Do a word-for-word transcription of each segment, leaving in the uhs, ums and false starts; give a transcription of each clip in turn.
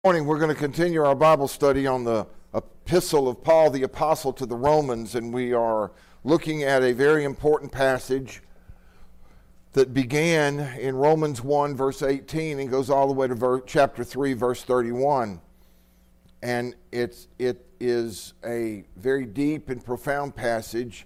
Morning, we're going to continue our Bible study on the epistle of Paul the Apostle to the Romans, and we are looking at a very important passage that began in Romans one, verse eighteen, and goes all the way to ver- chapter three, verse thirty-one. And it's, it is a very deep and profound passage.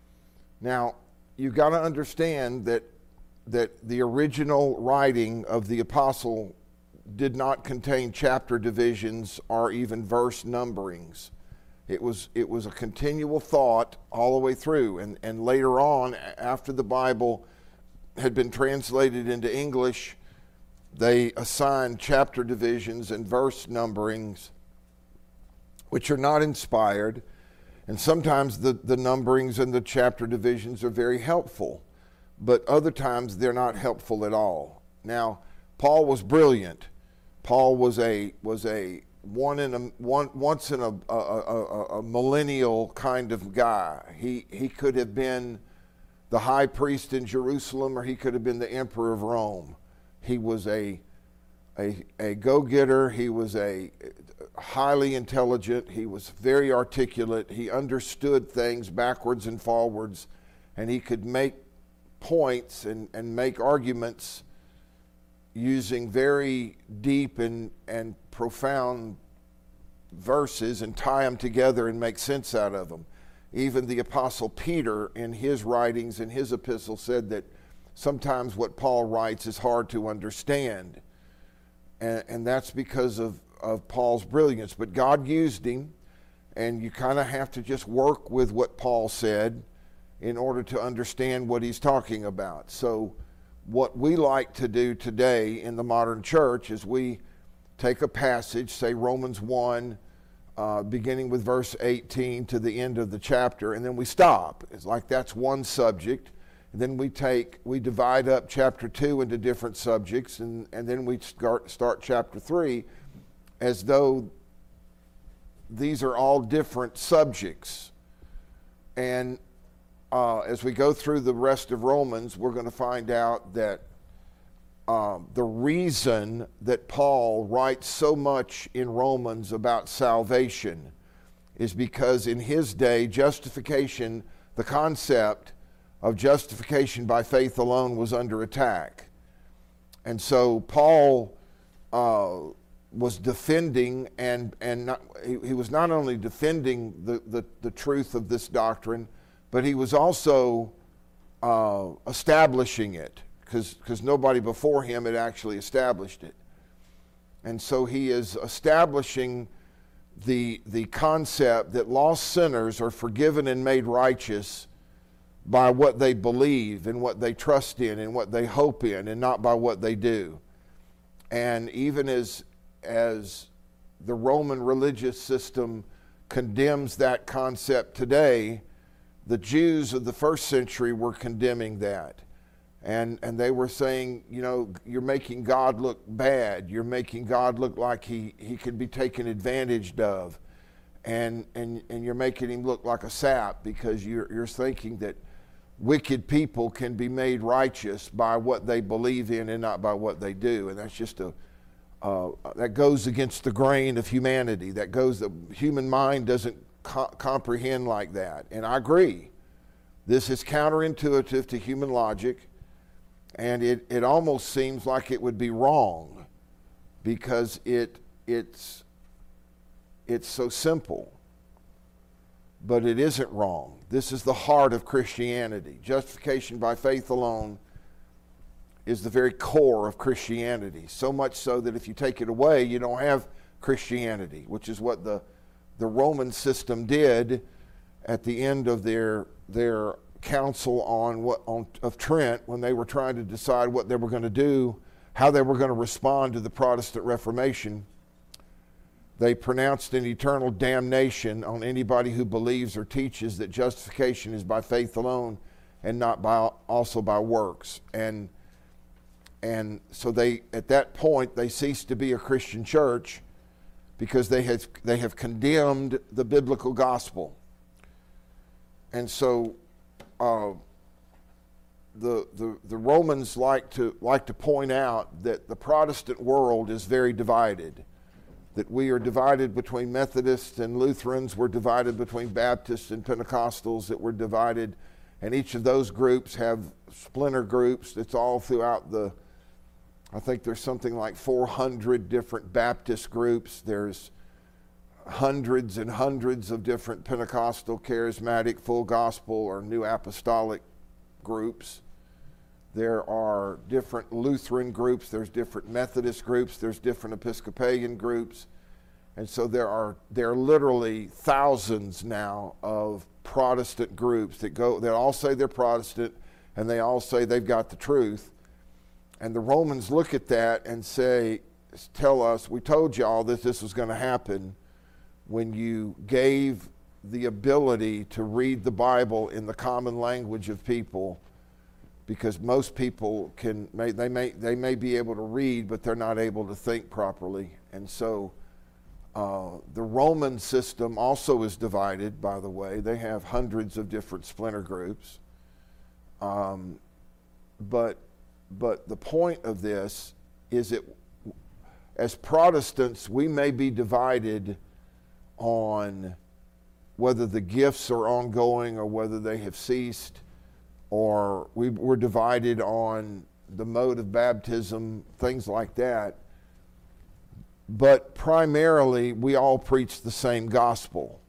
Now, you've got to understand that, that the original writing of the apostle did not contain chapter divisions or even verse numberings. It was it was a continual thought all the way through. And, and later on, after the Bible had been translated into English, they assigned chapter divisions and verse numberings, which are not inspired. And sometimes the, the numberings and the chapter divisions are very helpful, but other times they're not helpful at all. Now, Paul was brilliant. Paul was a was a one in a one once in a a, a a millennial kind of guy. He he could have been the high priest in Jerusalem, or he could have been the emperor of Rome. He was a a a go-getter. He was a highly intelligent. He was very articulate. He understood things backwards and forwards, and he could make points and and make arguments using very deep and, and profound verses and tie them together and make sense out of them. Even the Apostle Peter, in his writings, in his epistle, said that sometimes what Paul writes is hard to understand. And, and that's because of, of Paul's brilliance. But God used him, and you kind of have to just work with what Paul said in order to understand what he's talking about. So what we like to do today in the modern church is we take a passage, say Romans one, uh, beginning with verse eighteen to the end of the chapter, and then we stop. It's like that's one subject. And then we take, we divide up chapter two into different subjects, and, and then we start, start chapter three as though these are all different subjects. And Uh, as we go through the rest of Romans, we're going to find out that uh, the reason that Paul writes so much in Romans about salvation is because in his day, justification, the concept of justification by faith alone was under attack. And so Paul uh, was defending, and, and not, he, he was not only defending the, the, the truth of this doctrine, but he was also uh, establishing it, because because nobody before him had actually established it. And so he is establishing the the concept that lost sinners are forgiven and made righteous by what they believe and what they trust in and what they hope in, and not by what they do. And even as as the Roman religious system condemns that concept today, the Jews of the first century were condemning that. And and they were saying, you know, you're making God look bad. You're making God look like he, he could be taken advantage of. And, and and you're making him look like a sap, because you're you're thinking that wicked people can be made righteous by what they believe in and not by what they do. And that's just a uh, that goes against the grain of humanity. That goes, the human mind doesn't Co- comprehend like that. And I agree. This is counterintuitive to human logic, and it, it almost seems like it would be wrong, because it it's it's so simple. But it isn't wrong. This is the heart of Christianity. Justification by faith alone is the very core of Christianity. So much so that if you take it away, you don't have Christianity, which is what the the Roman system did at the end of their their council on what on of Trent, when they were trying to decide what they were going to do, how they were going to respond to the Protestant Reformation. They pronounced an eternal damnation on anybody who believes or teaches that justification is by faith alone and not by also by works. And and so they, at that point, they ceased to be a Christian church, because they have they have condemned the biblical gospel. And so uh, the, the the Romans like to like to point out that the Protestant world is very divided. that we are divided between Methodists and Lutherans, we're divided between Baptists and Pentecostals, that we're divided, and each of those groups have splinter groups. It's all throughout the, I think there's something like four hundred different Baptist groups. There's hundreds and hundreds of different Pentecostal, charismatic, full gospel, or new apostolic groups. There are different Lutheran groups, there's different Methodist groups, there's different Episcopalian groups. And so there are there are literally thousands now of Protestant groups that go that all say they're Protestant and they all say they've got the truth. And the Romans look at that and say, tell us, we told y'all that this was going to happen when you gave the ability to read the Bible in the common language of people, because most people can may, they may they may be able to read, but they're not able to think properly. And so uh, the Roman system also is divided, by the way. They have hundreds of different splinter groups. Um, but but the point of this is that as Protestants, we may be divided on whether the gifts are ongoing or whether they have ceased, or we, we're divided on the mode of baptism, things like that. But primarily, we all preach the same gospel.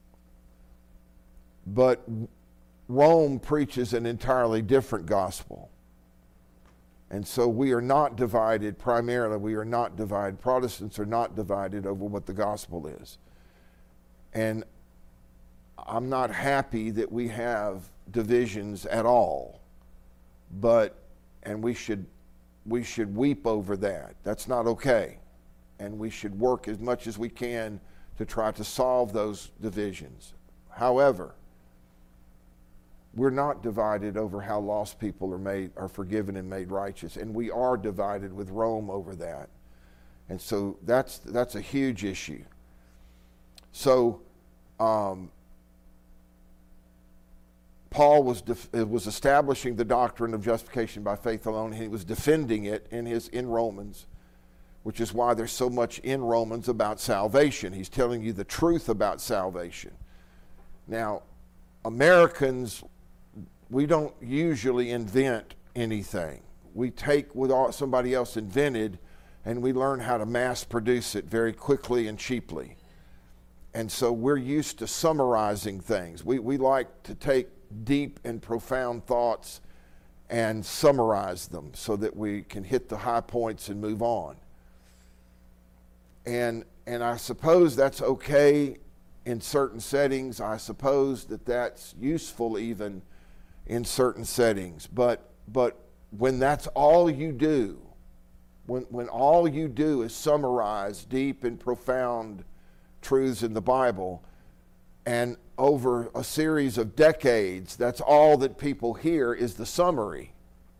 But Rome preaches an entirely different gospel. And so we are not divided, primarily we are not divided. Protestants are not divided over what the gospel is. And I'm not happy that we have divisions at all, but, and we should, we should weep over that. That's not okay. And we should work as much as we can to try to solve those divisions. However, we're not divided over how lost people are made, are forgiven and made righteous, and we are divided with Rome over that. And so that's that's a huge issue. So um, Paul was def- was establishing the doctrine of justification by faith alone, and he was defending it in his in Romans, which is why there's so much in Romans about salvation. He's telling you the truth about salvation. Now, Americans, we don't usually invent anything. We take what somebody else invented and we learn how to mass produce it very quickly and cheaply. And so we're used to summarizing things. We, we like to take deep and profound thoughts and summarize them so that we can hit the high points and move on. And, and I suppose that's okay in certain settings. I suppose that that's useful even in certain settings, but but when that's all you do, when when all you do is summarize deep and profound truths in the Bible, and over a series of decades, that's all that people hear is the summary,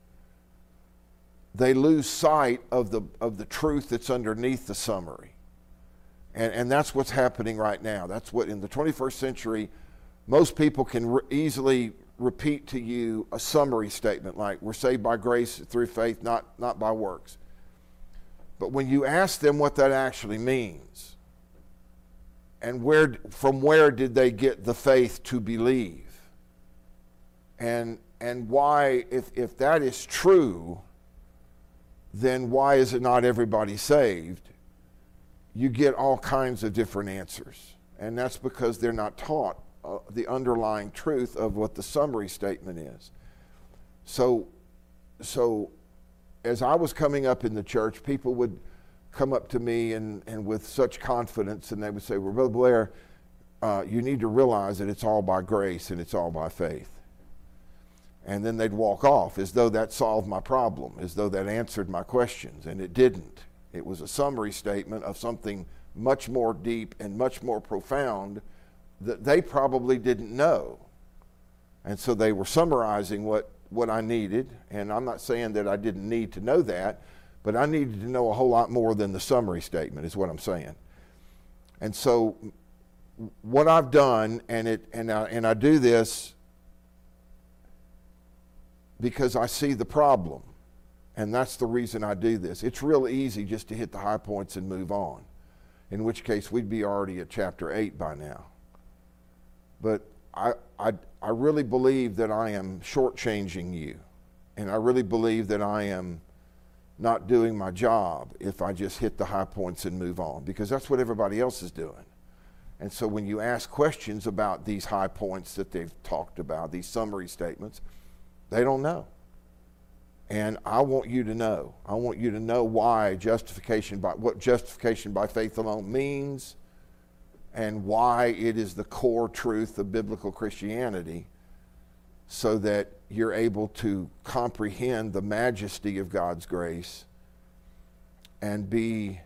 they lose sight of the of the truth that's underneath the summary. And and that's what's happening right now. That's what in the twenty-first century, most people can re- easily repeat to you a summary statement like, we're saved by grace through faith, not, not by works. But when you ask them what that actually means, and where from where did they get the faith to believe, and and why, if, if that is true, then why is it not everybody saved? You get all kinds of different answers. And that's because they're not taught Uh, the underlying truth of what the summary statement is. So, so as I was coming up in the church, people would come up to me and, and with such confidence, and they would say, well, Brother Blair, uh, you need to realize that it's all by grace and it's all by faith. And then they'd walk off as though that solved my problem, as though that answered my questions, and it didn't. It was a summary statement of something much more deep and much more profound that they probably didn't know. And so they were summarizing what, what I needed, and I'm not saying that I didn't need to know that, but I needed to know a whole lot more than the summary statement is what I'm saying. And so what I've done, and it and I, and I do this because I see the problem, and that's the reason I do this. It's real easy just to hit the high points and move on. in which case we'd be already at chapter eight by now. But I, I, I really believe that I am shortchanging you, and I really believe that I am not doing my job if I just hit the high points and move on, because that's what everybody else is doing. And so when you ask questions about these high points that they've talked about, these summary statements, they don't know. And I want you to know. I want you to know why justification by, what justification by faith alone means, and why it is the core truth of biblical Christianity, so that you're able to comprehend the majesty of God's grace and be,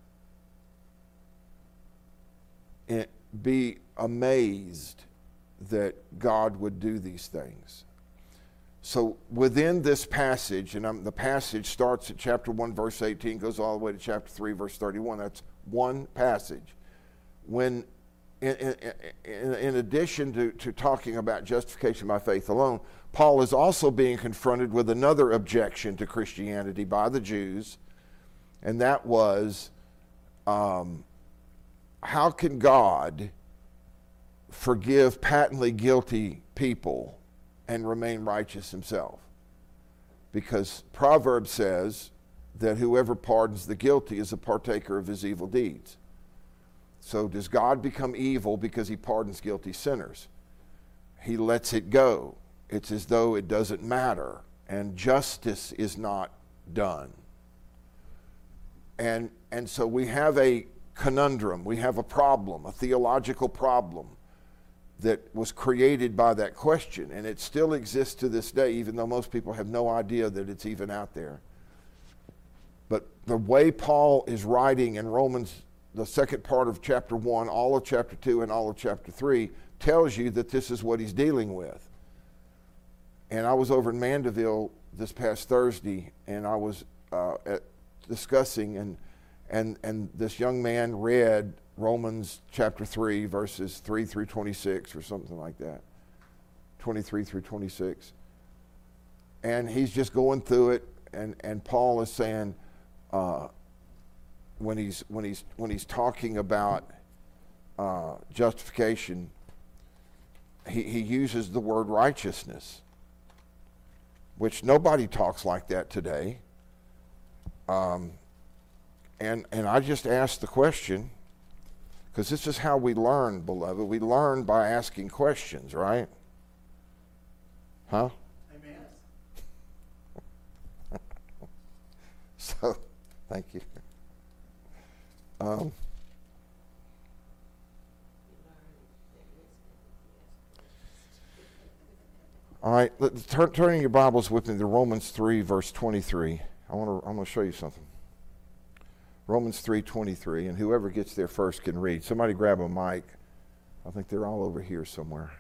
be amazed that God would do these things. So within this passage, and I'm, the passage starts at chapter one, verse eighteen, goes all the way to chapter three, verse thirty-one. That's one passage. When, in, in, in addition to, to talking about justification by faith alone, Paul is also being confronted with another objection to Christianity by the Jews, and that was, um, how can God forgive patently guilty people and remain righteous himself? Because Proverbs says that whoever pardons the guilty is a partaker of his evil deeds. So does God become evil because he pardons guilty sinners? He lets it go. It's as though it doesn't matter, and justice is not done. And, and so we have a conundrum, we have a problem, a theological problem that was created by that question, and it still exists to this day, even though most people have no idea that it's even out there. But the way Paul is writing in Romans, the second part of chapter one, all of chapter two, and all of chapter three, tells you that this is what he's dealing with. And I was over in Mandeville this past Thursday, and I was uh, at, discussing, and, and, and this young man read Romans chapter three, verses three through twenty-six, or something like that, twenty-three through twenty-six. And he's just going through it, and, and Paul is saying, uh, when he's when he's when he's talking about uh, justification, he, he uses the word righteousness, which nobody talks like that today. Um, and and I just asked the question, because this is how we learn, beloved. We learn by asking questions, right? Huh? Amen. So, thank you. Um, all right, let, turn, turning your Bibles with me to Romans three, verse twenty-three. I want to. I'm going to show you something. Romans three twenty-three, and whoever gets there first can read. Somebody grab a mic. I think they're all over here somewhere.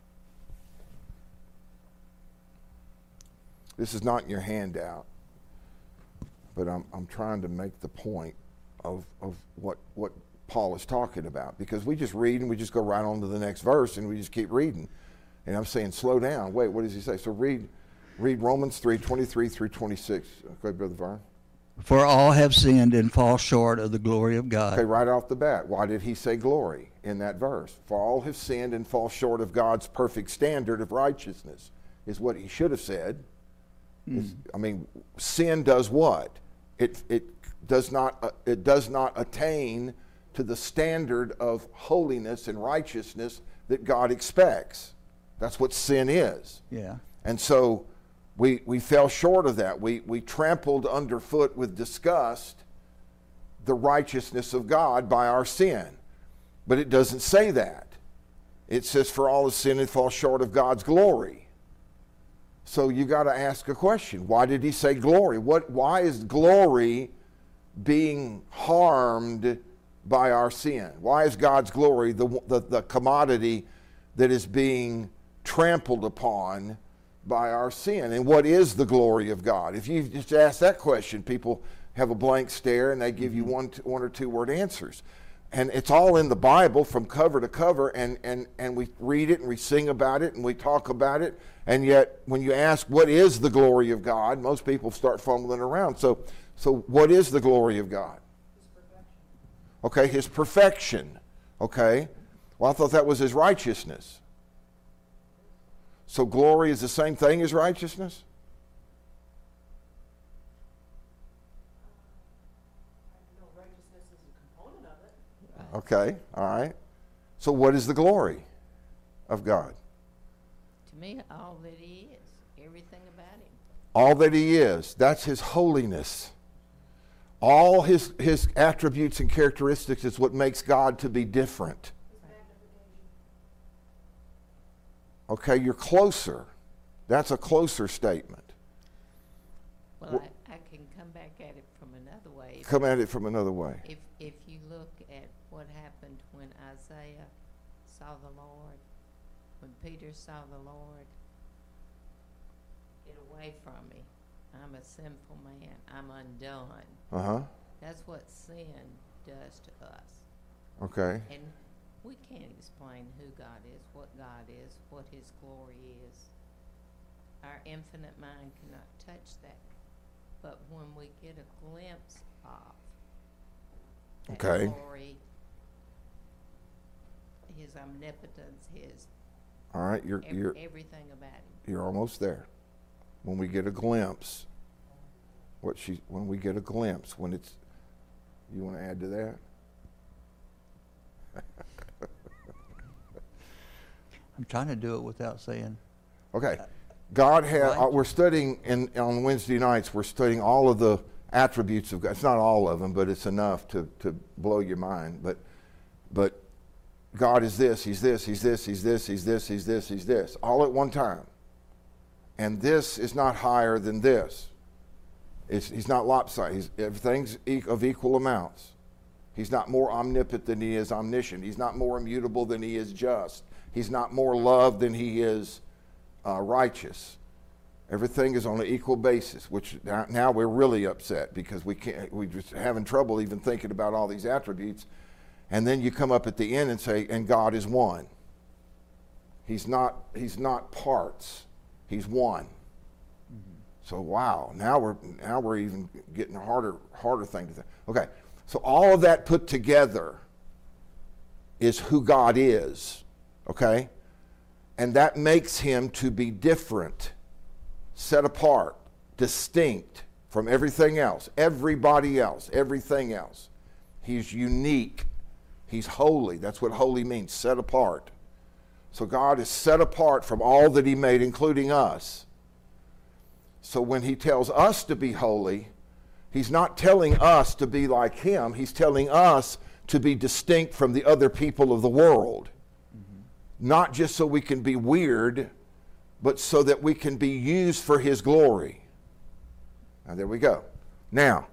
This is not in your handout, but I'm I'm trying to make the point of of what what Paul is talking about, because we just read and we just go right on to the next verse and we just keep reading. And I'm saying, slow down. Wait, what does he say? So read read Romans three twenty-three through twenty-six. Go ahead, Brother Vern. For all have sinned and fall short of the glory of God. Okay, right off the bat, why did he say glory in that verse? For all have sinned and fall short of God's perfect standard of righteousness, is what he should have said. Mm. I mean, sin does what? It it does not uh, it does not attain to the standard of holiness and righteousness that God expects. That's what sin is. Yeah. And so we we fell short of that. We we trampled underfoot with disgust the righteousness of God by our sin. But it doesn't say that. It says, for all have sinned and fall short of God's glory. So you got to ask a question. Why did he say glory? What? Why is glory being harmed by our sin? Why is God's glory the, the, the commodity that is being trampled upon by our sin? And what is the glory of God? If you just ask that question, people have a blank stare and they give you one, one or two word answers. And it's all in the Bible from cover to cover, and, and, and we read it and we sing about it and we talk about it. And yet when you ask what is the glory of God, most people start fumbling around. So, so what is the glory of God? Okay, his perfection. Okay, well, I thought that was his righteousness. So glory is the same thing as righteousness? No, righteousness is a component of it. Okay, all right. So what is the glory of God? To me, all that he is, everything about him. All that he is, that's his holiness. All his, his attributes and characteristics is what makes God to be different. Okay, you're closer. That's a closer statement. Well, Well- I, I can come back at it from another way. If- Come at it from another way. If, if you look at what happened when Isaiah saw the Lord, when Peter saw the Lord, get away from me. I'm a sinful man. I'm undone. Uh-huh. That's what sin does to us. Okay. And we can't explain who God is, what God is, what his glory is. Our infinite mind cannot touch that. But when we get a glimpse of that Okay. glory, his omnipotence, his All right, you're ev- you're everything about him. you're almost there. When we get a glimpse, what she when we get a glimpse, when it's you want to add to that? I'm trying to do it without saying, Okay. God has, Right. uh, we're studying in, on Wednesday nights, we're studying all of the attributes of God. It's not all of them, but it's enough to, to blow your mind. But, but God is this, he's this, he's this, he's this, he's this, he's this, he's this, all at one time. And this is not higher than this. It's, he's not lopsided. He's, everything's e- of equal amounts. He's not more omnipotent than he is omniscient. He's not more immutable than he is just. He's not more loved than he is uh, righteous. Everything is on an equal basis, which now, now we're really upset because we can't, we're just having trouble even thinking about all these attributes. And then you come up at the end and say, and God is one. He's not, he's not parts. He's one. Mm-hmm. So wow, now we're now we're even getting a harder harder thing to think. Okay, so all of that put together is who God is. Okay, and that makes him to be different, set apart, distinct from everything else, everybody else, everything else. He's unique. He's holy. That's what holy means, set apart. So God is set apart from all that he made, including us. So when he tells us to be holy, he's not telling us to be like him. He's telling us to be distinct from the other people of the world. Mm-hmm. Not just so we can be weird, but so that we can be used for his glory. Now, there we go. Now,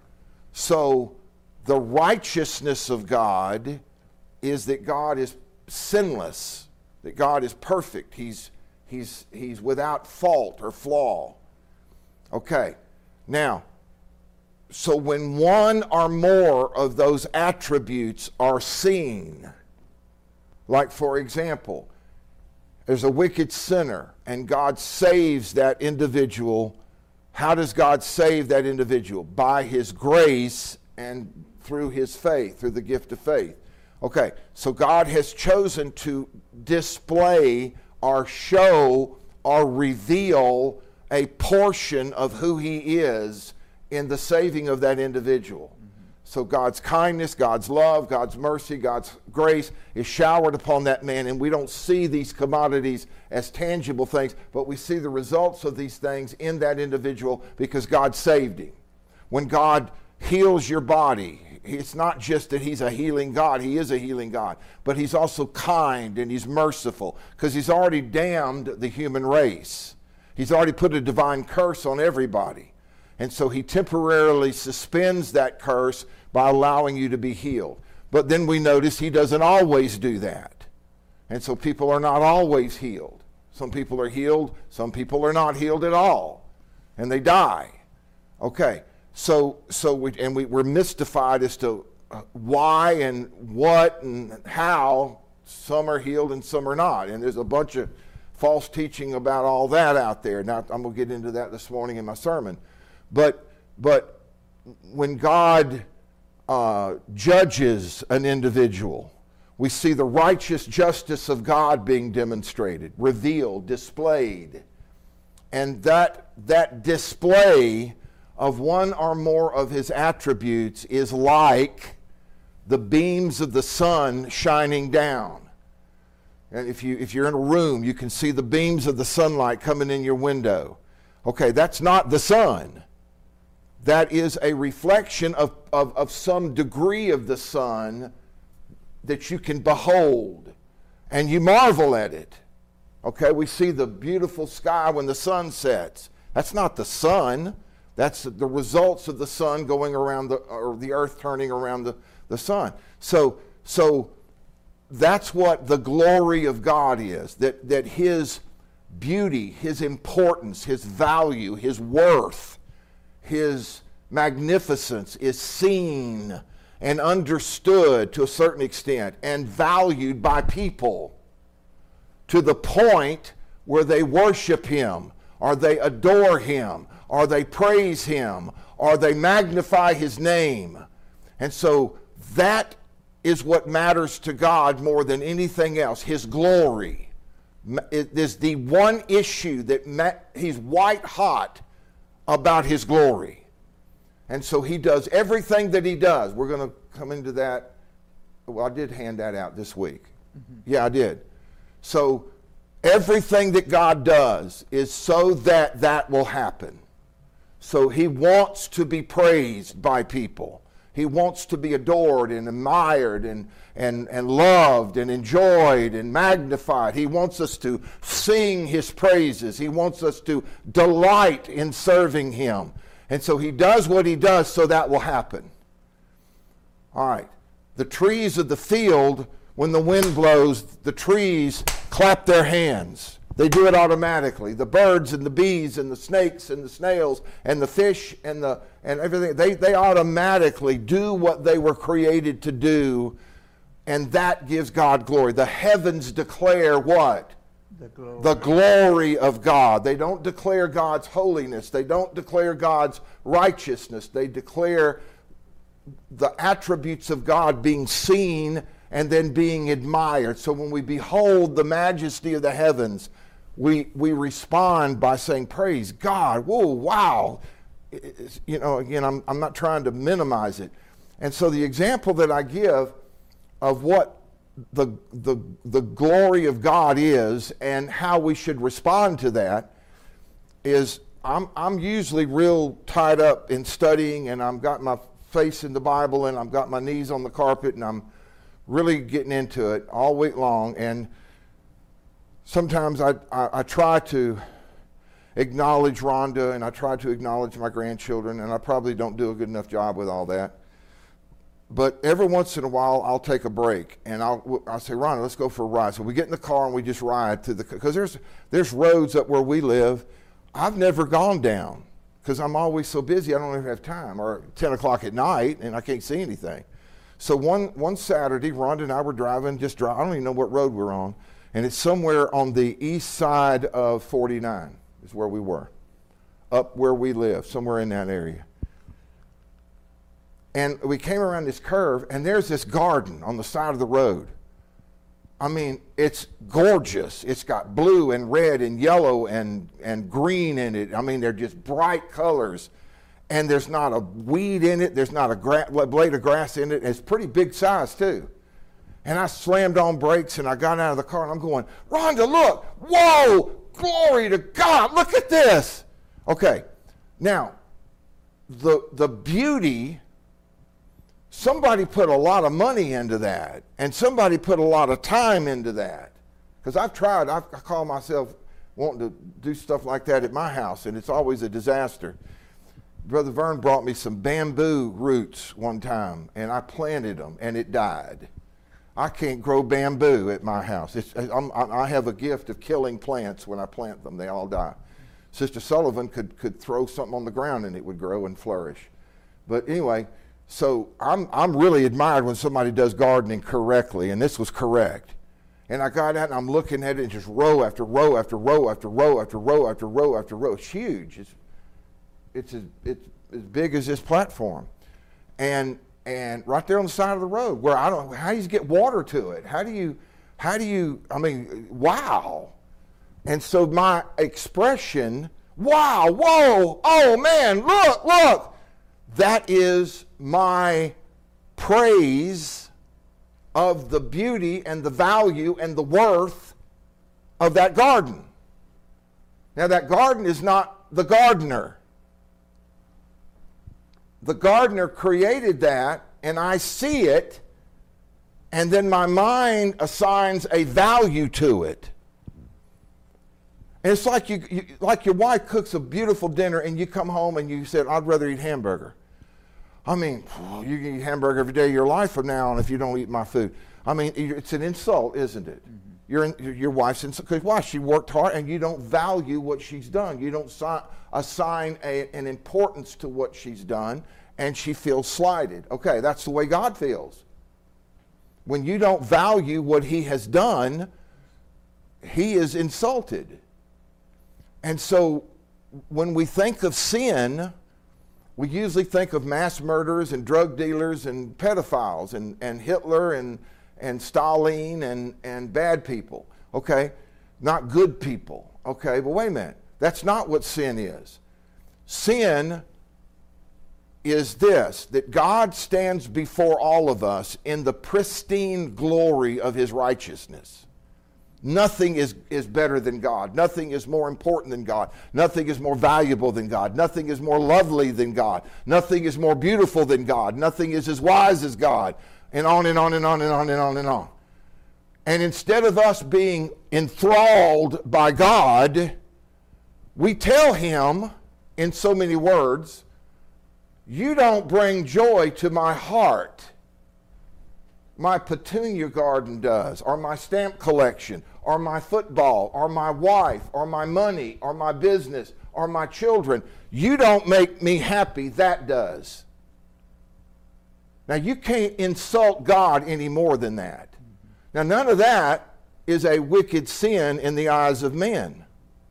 so the righteousness of God is that God is sinless, that God is perfect. He's, he's, he's without fault or flaw. Okay, now, so when one or more of those attributes are seen, like for example, there's a wicked sinner and God saves that individual. How does God save that individual? By his grace and through his faith, through the gift of faith. Okay, so God has chosen to display or show or reveal a portion of who he is in the saving of that individual. Mm-hmm. So God's kindness, God's love, God's mercy, God's grace is showered upon that man, and we don't see these commodities as tangible things, but we see the results of these things in that individual because God saved him. When God heals your body, it's not just that he's a healing God. He is a healing God. But he's also kind and he's merciful because he's already damned the human race. He's already put a divine curse on everybody. And so he temporarily suspends that curse by allowing you to be healed. But then we notice he doesn't always do that. And so people are not always healed. Some people are healed. Some people are not healed at all. And they die. Okay. So, so we, and we, we're mystified as to uh, why and what and how some are healed and some are not. And there's a bunch of false teaching about all that out there. Now, I'm going to get into that this morning in my sermon. But, but when God uh, judges an individual. We see the righteous justice of God being demonstrated, revealed, displayed. And that, that display of one or more of his attributes is like the beams of the sun shining down. And if, you, if you're in a room, you can see the beams of the sunlight coming in your window. Okay, that's not the sun. That is a reflection of, of, of some degree of the sun that you can behold, and you marvel at it. Okay, we see the beautiful sky when the sun sets. That's not the sun. That's the results of the sun going around the, or the earth turning around the, the sun. So, so that's what the glory of God is, that, that his beauty, his importance, his value, his worth, his magnificence is seen and understood to a certain extent and valued by people to the point where they worship him, or they adore him, or they praise him, or they magnify his name. And so that is what matters to God more than anything else, his glory. It is the one issue that ma- he's white hot about his glory. And so he does everything that he does. We're going to come into that. Well, I did hand that out this week. Mm-hmm. Yeah, I did. So everything that God does is so that that will happen. So he wants to be praised by people. He wants to be adored and admired and, and, and loved and enjoyed and magnified. He wants us to sing his praises. He wants us to delight in serving him. And so he does what he does so that will happen. All right. The trees of the field, when the wind blows, the trees clap their hands. They do it automatically. The birds and the bees and the snakes and the snails and the fish and the and everything, they, they automatically do what they were created to do, and that gives God glory. The heavens declare what? The glory. The glory of God. They don't declare God's holiness. They don't declare God's righteousness. They declare the attributes of God being seen and then being admired. So when we behold the majesty of the heavens, we we respond by saying, praise God. Whoa, wow. It's, you know, again, I'm, I'm not trying to minimize it. And so the example that I give of what the, the, the glory of God is and how we should respond to that is I'm, I'm usually real tied up in studying, and I've got my face in the Bible and I've got my knees on the carpet and I'm really getting into it all week long. And sometimes I, I, I try to acknowledge Rhonda and I try to acknowledge my grandchildren, and I probably don't do a good enough job with all that. But every once in a while, I'll take a break, and I'll, I'll say, Rhonda, let's go for a ride. So we get in the car, and we just ride to the, because there's, there's roads up where we live I've never gone down because I'm always so busy I don't even have time, or ten o'clock at night, and I can't see anything. So one, one Saturday, Rhonda and I were driving, just drive, I don't even know what road we're on, and it's somewhere on the east side of forty-nine is where we were, up where we live, somewhere in that area. And we came around this curve, and there's this garden on the side of the road. I mean, it's gorgeous. It's got blue and red and yellow and, and green in it. I mean, they're just bright colors. And there's not a weed in it. There's not a gra- blade of grass in it. It's pretty big size, too. And I slammed on brakes, and I got out of the car, and I'm going, Rhonda, look. Whoa, glory to God. Look at this. Okay, now, the the beauty... Somebody put a lot of money into that, and somebody put a lot of time into that. Because I've tried, I've, I call myself wanting to do stuff like that at my house, and it's always a disaster. Brother Vern brought me some bamboo roots one time, and I planted them, and it died. I can't grow bamboo at my house. It's, I'm, I have a gift of killing plants when I plant them. They all die. Sister Sullivan could, could throw something on the ground, and it would grow and flourish. But anyway... So I'm I'm really admired when somebody does gardening correctly, and this was correct. And I got out and I'm looking at it, and just row after row after row after row after row after row after row. It's huge. It's it's as, it's as big as this platform, and and right there on the side of the road where I don't, how do you get water to it? How do you, how do you, I mean, wow. And so my expression, wow, whoa, oh man, look, look, that is my praise of the beauty and the value and the worth of that garden. Now that garden is not the gardener. The gardener created that, and I see it, and then my mind assigns a value to it. And it's like you, you like your wife cooks a beautiful dinner, and you come home and you said, I'd rather eat hamburger. I mean, you can eat hamburger every day of your life from now on if you don't eat my food. I mean, it's an insult, isn't it? Mm-hmm. You're in, your wife's insult. Because why? She worked hard, and you don't value what she's done. You don't si- assign a, an importance to what she's done, and she feels slighted. Okay, that's the way God feels. When you don't value what he has done, he is insulted. And so when we think of sin, we usually think of mass murderers and drug dealers and pedophiles and, and Hitler and, and Stalin and, and bad people, okay? Not good people, okay? But wait a minute. That's not what sin is. Sin is this, that God stands before all of us in the pristine glory of his righteousness. Nothing is, is better than God. Nothing is more important than God. Nothing is more valuable than God. Nothing is more lovely than God. Nothing is more beautiful than God. Nothing is as wise as God. And on and on and on and on and on and on. And instead of us being enthralled by God, we tell him in so many words, you don't bring joy to my heart. My petunia garden does, or my stamp collection, or my football, or my wife, or my money, or my business, or my children. You don't make me happy, that does. Now you can't insult God any more than that. Now none of that is a wicked sin in the eyes of men.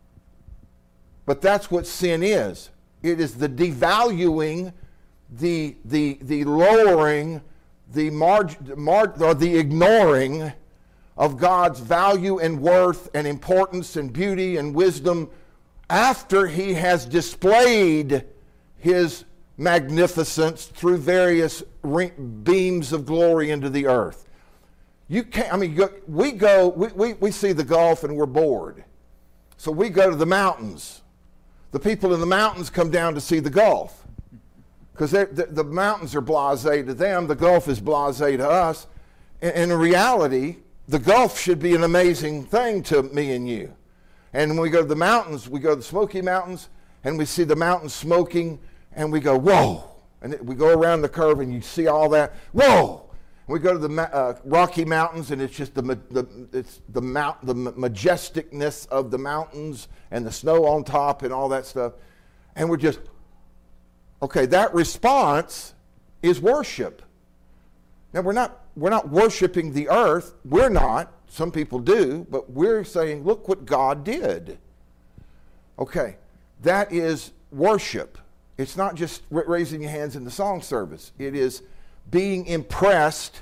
But that's what sin is. It is the devaluing, the, the, the lowering, the marg, marg, or the ignoring of God's value and worth and importance and beauty and wisdom after he has displayed his magnificence through various beams of glory into the earth. You can't, I mean, we go, we, we, we see the Gulf and we're bored. So we go to the mountains. The people in the mountains come down to see the Gulf. Because the, the mountains are blasé to them, the Gulf is blasé to us. And in reality, the Gulf should be an amazing thing to me and you. And when we go to the mountains, we go to the Smoky Mountains, and we see the mountains smoking, and we go, whoa. And we go around the curve, and you see all that, whoa. And we go to the uh, Rocky Mountains, and it's just the, the, it's the, mount, the majesticness of the mountains, and the snow on top, and all that stuff. And we're just... Okay, that response is worship. Now, we're not, we're not worshiping the earth. We're not. Some people do. But we're saying, look what God did. Okay, that is worship. It's not just raising your hands in the song service. It is being impressed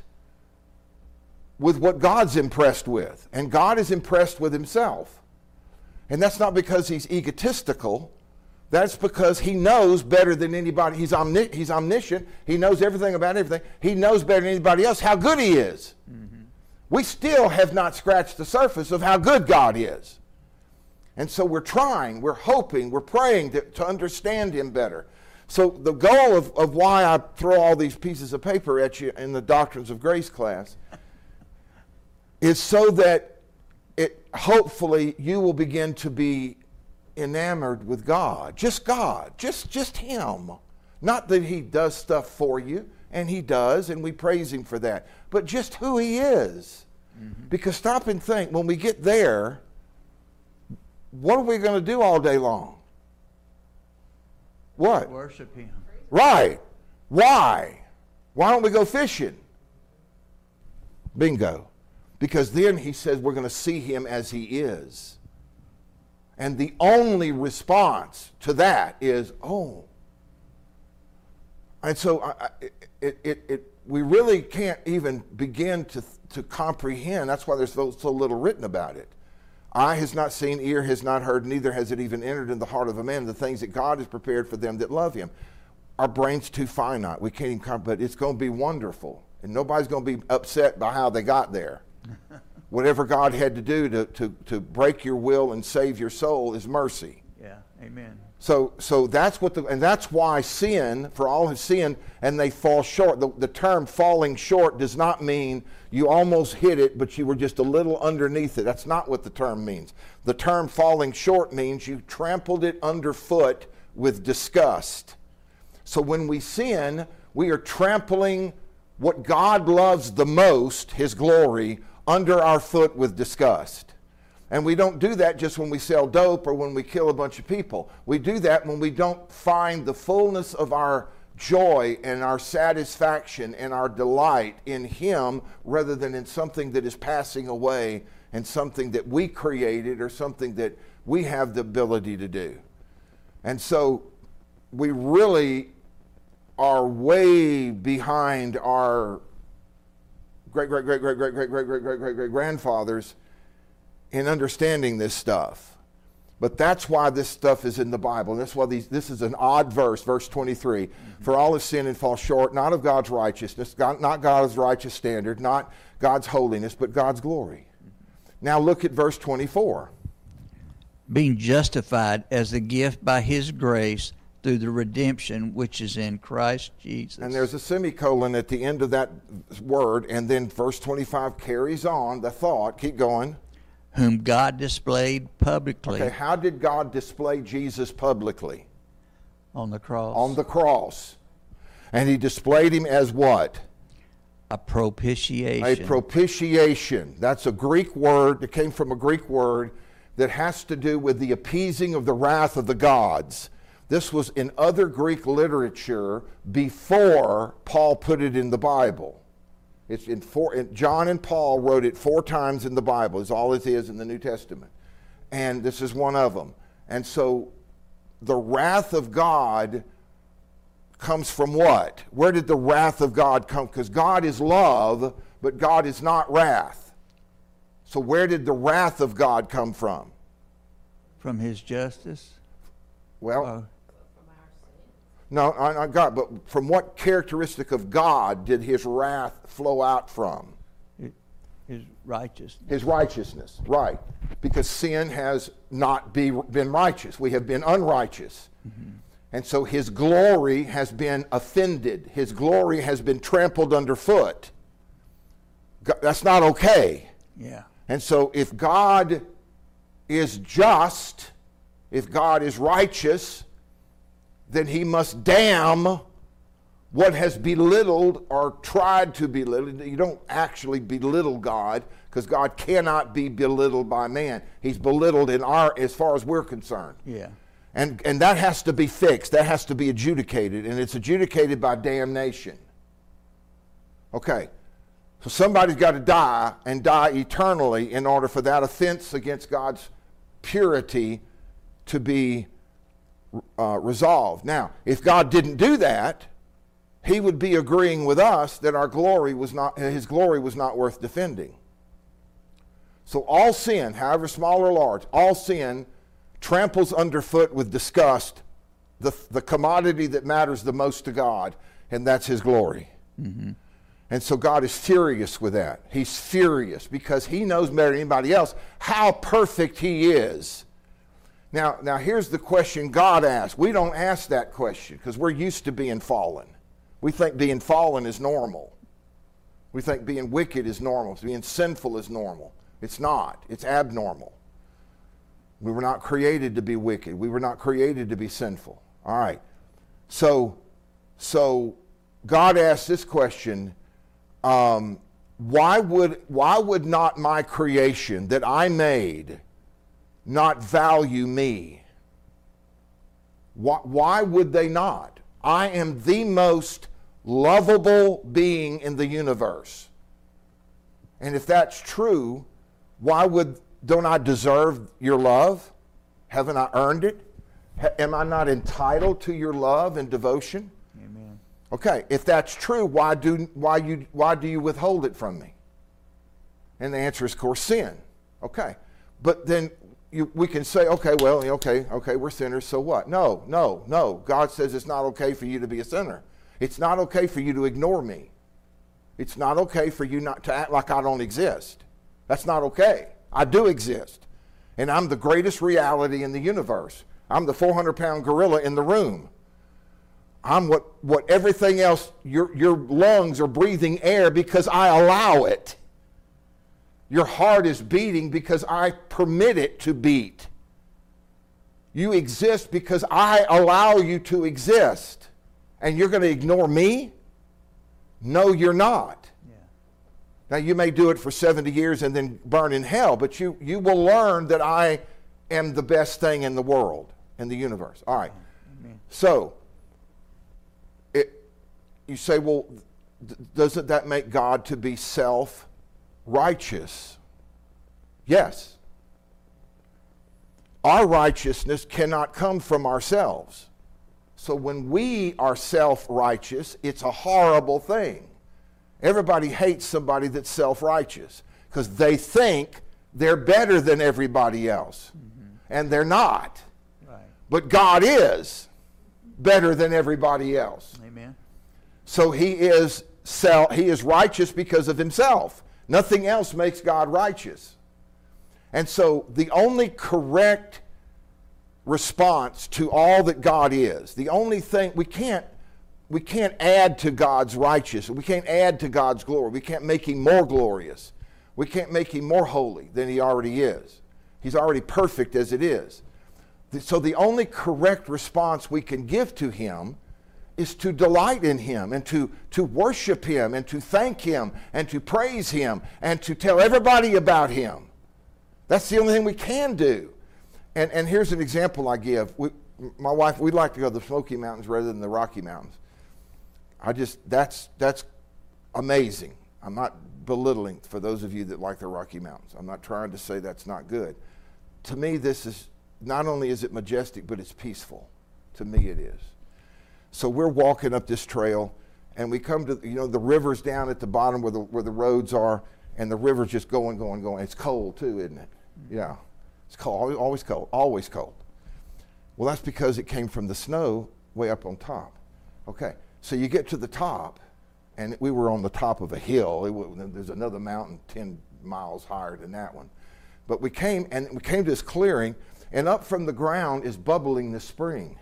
with what God's impressed with. And God is impressed with himself. And that's not because he's egotistical. That's because he knows better than anybody. He's, omni- he's omniscient. He knows everything about everything. He knows better than anybody else how good he is. Mm-hmm. We still have not scratched the surface of how good God is. And so we're trying, we're hoping, we're praying to, to understand him better. So the goal of, of why I throw all these pieces of paper at you in the Doctrines of Grace class is so that it hopefully you will begin to be enamored with God, just God, just just him. Not that he does stuff for you, and he does, and we praise him for that, but just who he is. Mm-hmm. Because stop and think, when we get there, what are we going to do all day long? What? Worship him. Right. Why? Why don't we go fishing? Bingo. Because then he says we're going to see him as he is. And the only response to that is, oh, And so I, I, it, it, it, we really can't even begin to, to comprehend. That's why there's so, so little written about it. Eye has not seen, ear has not heard, neither has it even entered in the heart of a man, the things that God has prepared for them that love him. Our brain's too finite. We can't even comprehend, but it's going to be wonderful. And nobody's going to be upset by how they got there. Whatever God had to do to, to, to break your will and save your soul is mercy. Yeah, amen. So so that's what the, and that's why sin, for all have sinned, and they fall short. The, the term falling short does not mean you almost hit it, but you were just a little underneath it. That's not what the term means. The term falling short means you trampled it underfoot with disgust. So when we sin, we are trampling what God loves the most, his glory, under our foot with disgust. And we don't do that just when we sell dope or when we kill a bunch of people. We do that when we don't find the fullness of our joy and our satisfaction and our delight in him rather than in something that is passing away and something that we created or something that we have the ability to do. And so we really are way behind our great, great, great, great, great, great, great, great, great, great, great grandfathers in understanding this stuff. But that's why this stuff is in the Bible. And that's why these, this is an odd verse, verse twenty-three. Mm-hmm. For all have sinned and fall short, not of God's righteousness, God, not God's righteous standard, not God's holiness, but God's glory. Mm-hmm. Now look at verse twenty-four. Being justified as a gift by his grace through the redemption which is in Christ Jesus. And there's a semicolon at the end of that word, and then verse twenty-five carries on the thought. Keep going. Whom God displayed publicly. Okay, how did God display Jesus publicly? On the cross. On the cross. And he displayed him as what? A propitiation. A propitiation. That's a Greek word that came from a Greek word that has to do with the appeasing of the wrath of the gods. This was in other Greek literature before Paul put it in the Bible. It's in four, in, John and Paul wrote it four times in the Bible, is all it is in the New Testament. And this is one of them. And so the wrath of God comes from what? Where did the wrath of God come? Because God is love, but God is not wrath. So where did the wrath of God come from? From his justice? Well, uh, no, not God, but from what characteristic of God did his wrath flow out from? His righteousness. His righteousness, right. Because sin has not be, been righteous. We have been unrighteous. Mm-hmm. And so his glory has been offended. His glory has been trampled underfoot. That's not okay. Yeah. And so if God is just, if God is righteous, then he must damn what has belittled or tried to belittle. You don't actually belittle God, because God cannot be belittled by man. He's belittled in our, as far as we're concerned. Yeah. And and that has to be fixed. That has to be adjudicated, and it's adjudicated by damnation. Okay. So somebody's got to die and die eternally in order for that offense against God's purity to be Uh, resolved. Now, if God didn't do that, he would be agreeing with us that our glory was not, his glory was not worth defending. So all sin, however small or large, all sin tramples underfoot with disgust the, the commodity that matters the most to God, and that's his glory. Mm-hmm. And so God is furious with that. He's furious because he knows better than anybody else how perfect he is. Now, now here's the question God asks. We don't ask that question because we're used to being fallen. We think being fallen is normal. We think being wicked is normal. Being sinful is normal. It's not. It's abnormal. We were not created to be wicked. We were not created to be sinful. All right. So, so God asks this question, um, why would, why would not my creation that I made not value me? Why, why would they not? I am the most lovable being in the universe. And if that's true, why would, don't I deserve your love? Haven't I earned it? Ha, am I not entitled to your love and devotion? Amen. Okay, if that's true, why do, why, you, why do you withhold it from me? And the answer is, of course, sin. Okay, but then you, we can say, okay, well, okay, okay, we're sinners, so what? No, no, no. God says it's not okay for you to be a sinner. It's not okay for you to ignore me. It's not okay for you not to act like I don't exist. That's not okay. I do exist. And I'm the greatest reality in the universe. I'm the four hundred pound gorilla in the room. I'm what, what everything else, your, your lungs are breathing air because I allow it. Your heart is beating because I permit it to beat. You exist because I allow you to exist. And you're going to ignore me? No, you're not. Yeah. Now, you may do it for seventy years and then burn in hell, but you, you will learn that I am the best thing in the world, in the universe. All right. Amen. So, it, you say, well, th- doesn't that make God to be self-righteous? Yes. Our righteousness cannot come from ourselves. So when we are self-righteous, it's a horrible thing. Everybody hates somebody that's self-righteous because they think they're better than everybody else. Mm-hmm. And they're not. Right. But God is better than everybody else. Amen. So he is self, he is righteous because of himself. Nothing else makes God righteous. And so the only correct response to all that God is, the only thing, we can't we can't add to God's righteousness. We can't add to God's glory. We can't make him more glorious. We can't make him more holy than he already is. He's already perfect as it is. So the only correct response we can give to him is to delight in him and to, to worship him and to thank him and to praise him and to tell everybody about him. That's the only thing we can do. And, and here's an example I give. We, my wife, we'd like to go to the Smoky Mountains rather than the Rocky Mountains. I just, that's, that's amazing. I'm not belittling for those of you that like the Rocky Mountains. I'm not trying to say that's not good. To me, this is, not only is it majestic, but it's peaceful. To me, it is. So we're walking up this trail, and we come to, you know, the river's down at the bottom where the, where the roads are, and the river's just going, going, going. It's cold, too, isn't it? Yeah. It's cold, always cold, always cold. Well, that's because it came from the snow way up on top. Okay, so you get to the top, and we were on the top of a hill. It was, there's another mountain ten miles higher than that one. But we came, and we came to this clearing, and up from the ground is bubbling the spring.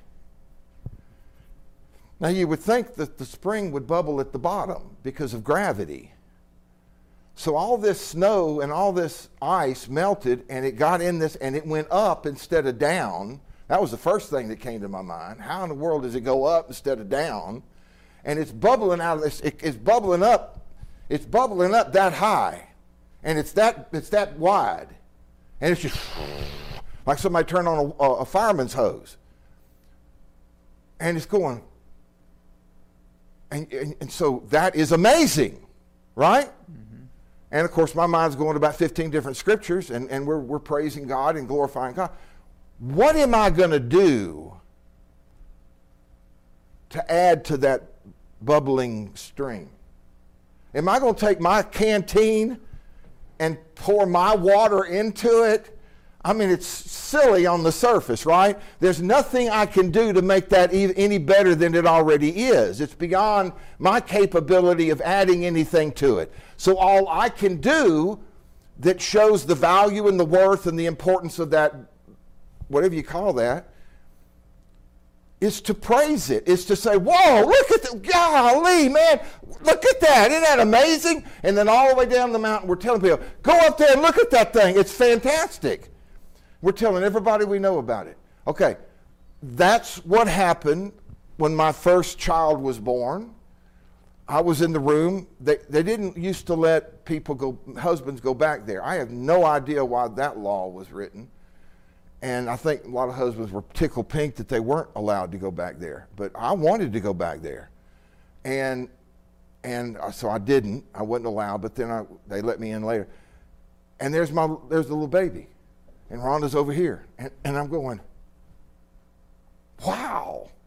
Now, you would think that the spring would bubble at the bottom because of gravity. So all this snow and all this ice melted, and it got in this, and it went up instead of down. That was the first thing that came to my mind. How in the world does it go up instead of down? And it's bubbling out of this, it, it's bubbling up, it's bubbling up that high, and it's that, it's that wide. And it's just like somebody turned on a, a fireman's hose. And it's going, and, and, and so that is amazing, right? Mm-hmm. And of course, my mind's going to about fifteen different scriptures, and, and we're, we're praising God and glorifying God. What am I going to do to add to that bubbling stream? Am I going to take my canteen and pour my water into it? I mean, it's silly on the surface, right? There's nothing I can do to make that any better than it already is. It's beyond my capability of adding anything to it. So all I can do that shows the value and the worth and the importance of that, whatever you call that, is to praise it, is to say, whoa, look at the, golly, man, look at that, isn't that amazing? And then all the way down the mountain, we're telling people, go up there and look at that thing, it's fantastic. We're telling everybody we know about it. Okay, that's what happened when my first child was born. I was in the room. They, they didn't used to let people go, husbands go back there. I have no idea why that law was written. And I think a lot of husbands were tickled pink that they weren't allowed to go back there. But I wanted to go back there. And and so I didn't. I wasn't allowed, but then I, they let me in later. And there's my there's the little baby. And Rhonda's over here. And, and I'm going, wow.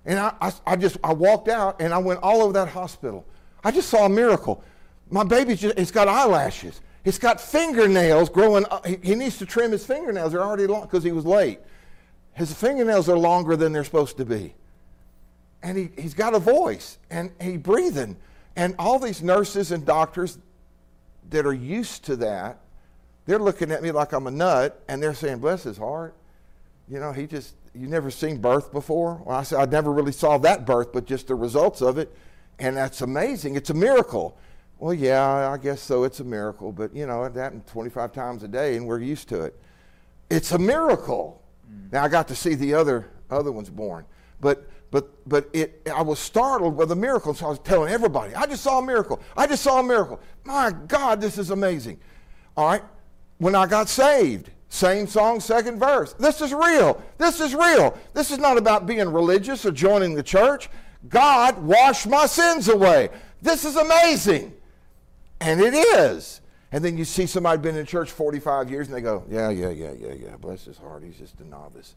And I, I, I just, I walked out and I went all over that hospital. I just saw a miracle. My baby's just, it's got eyelashes. It's got fingernails growing. He, he needs to trim his fingernails. They're already long because he was late. His fingernails are longer than they're supposed to be. And he, he's got a voice and he's breathing. And all these nurses and doctors that are used to that, they're looking at me like I'm a nut and they're saying, bless his heart. You know, he just, you never seen birth before? Well, I said, I never really saw that birth, but just the results of it. And that's amazing. It's a miracle. Well, yeah, I guess so. It's a miracle. But, you know, it happened twenty-five times a day and we're used to it. It's a miracle. Mm. Now, I got to see the other other ones born. But but but it, I was startled with a miracle. So I was telling everybody, I just saw a miracle. I just saw a miracle. My God, this is amazing. All right. When I got saved, same song, second verse. This is real. This is real. This is not about being religious or joining the church. God washed my sins away. This is amazing. And it is. And then you see somebody been in church forty-five years and they go, yeah, yeah, yeah, yeah, yeah. Bless his heart. He's just a novice.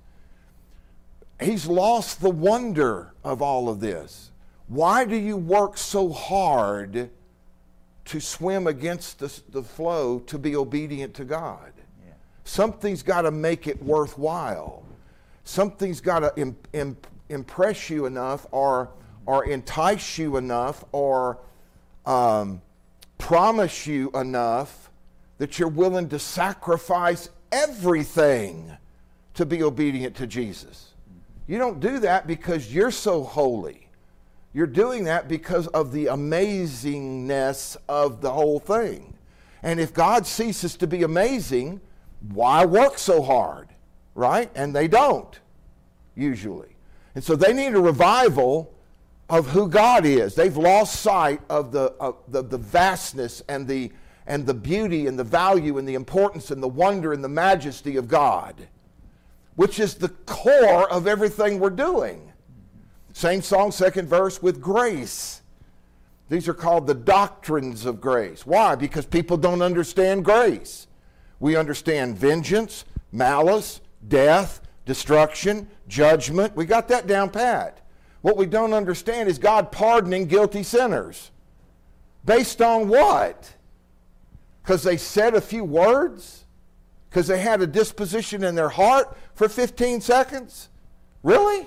He's lost the wonder of all of this. Why do you work so hard to swim against the, the flow to be obedient to God? Yeah. Something's got to make it worthwhile. Something's got to imp, imp, impress you enough or, or entice you enough or um, promise you enough that you're willing to sacrifice everything to be obedient to Jesus. You don't do that because you're so holy. You're doing that because of the amazingness of the whole thing. And if God ceases to be amazing, why work so hard, right? And they don't, usually. And so they need a revival of who God is. They've lost sight of the, of the, the vastness and the, and the beauty and the value and the importance and the wonder and the majesty of God, which is the core of everything we're doing. Same song, second verse, with grace. These are called the doctrines of grace. Why? Because people don't understand grace. We understand vengeance, malice, death, destruction, judgment. We got that down pat. What we don't understand is God pardoning guilty sinners. Based on what? Because they said a few words? Because they had a disposition in their heart for fifteen seconds? Really?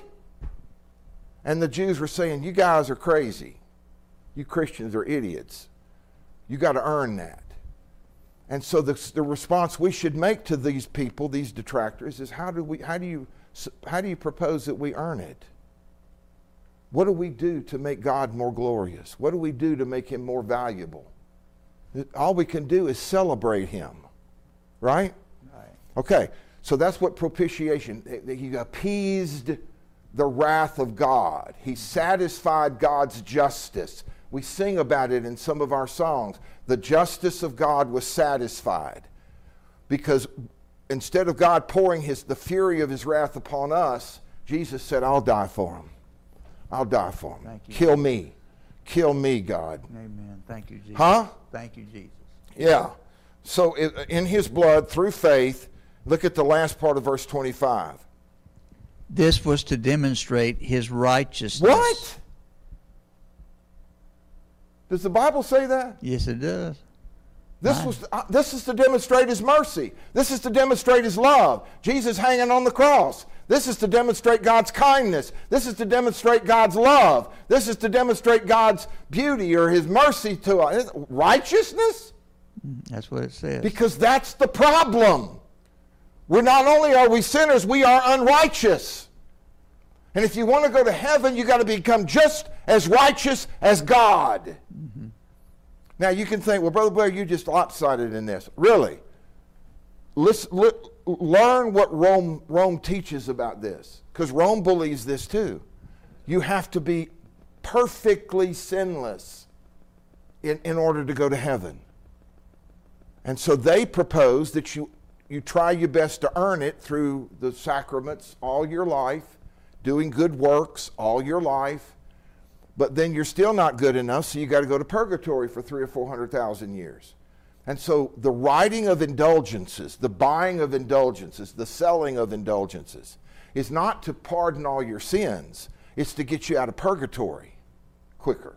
And the Jews were saying, you guys are crazy. You Christians are idiots. You got to earn that. And so the, the response we should make to these people, these detractors, is how do we, how do you, how do you propose that we earn it? What do we do to make God more glorious? What do we do to make him more valuable? All we can do is celebrate him, right? Right. Okay, so that's what propitiation, he appeased the wrath of God. He satisfied God's justice. We sing about it in some of our songs. The justice of God was satisfied because instead of God pouring his, the fury of his wrath upon us, Jesus said, I'll die for him. I'll die for him. Kill me. Kill me, God. Amen. Thank you, Jesus. Huh? Thank you, Jesus. Yeah. So in his blood, through faith, look at the last part of verse twenty-five. This was to demonstrate his righteousness. What? Does the Bible say that? Yes, it does. This Mine. was. Uh, this is to demonstrate his mercy. This is to demonstrate his love. Jesus hanging on the cross. This is to demonstrate God's kindness. This is to demonstrate God's love. This is to demonstrate God's beauty or his mercy to us. Righteousness? That's what it says. Because that's the problem. We're not only are we sinners, we are unrighteous. And if you want to go to heaven, you got to become just as righteous as God. Mm-hmm. Now you can think, well, Brother Blair, you just lopsided in this. Really? Listen, li- learn what Rome, Rome teaches about this. Because Rome believes this too. You have to be perfectly sinless in, in order to go to heaven. And so they propose that you You try your best to earn it through the sacraments all your life, doing good works all your life, but then you're still not good enough, so you got to go to purgatory for three or four hundred thousand years. And so the writing of indulgences, the buying of indulgences, the selling of indulgences is not to pardon all your sins. It's to get you out of purgatory quicker.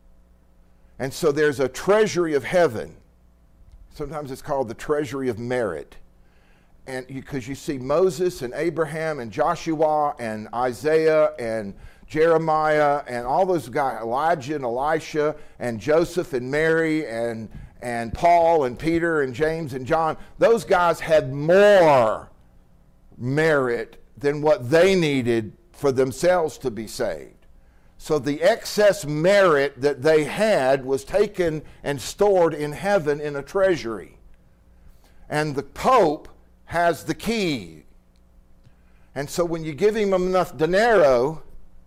And so there's a treasury of heaven. Sometimes it's called the treasury of merit. And because you, you see Moses and Abraham and Joshua and Isaiah and Jeremiah and all those guys, Elijah and Elisha and Joseph and Mary and, and Paul and Peter and James and John, those guys had more merit than what they needed for themselves to be saved. So the excess merit that they had was taken and stored in heaven in a treasury. And the Pope has the key. And so when you give him enough dinero,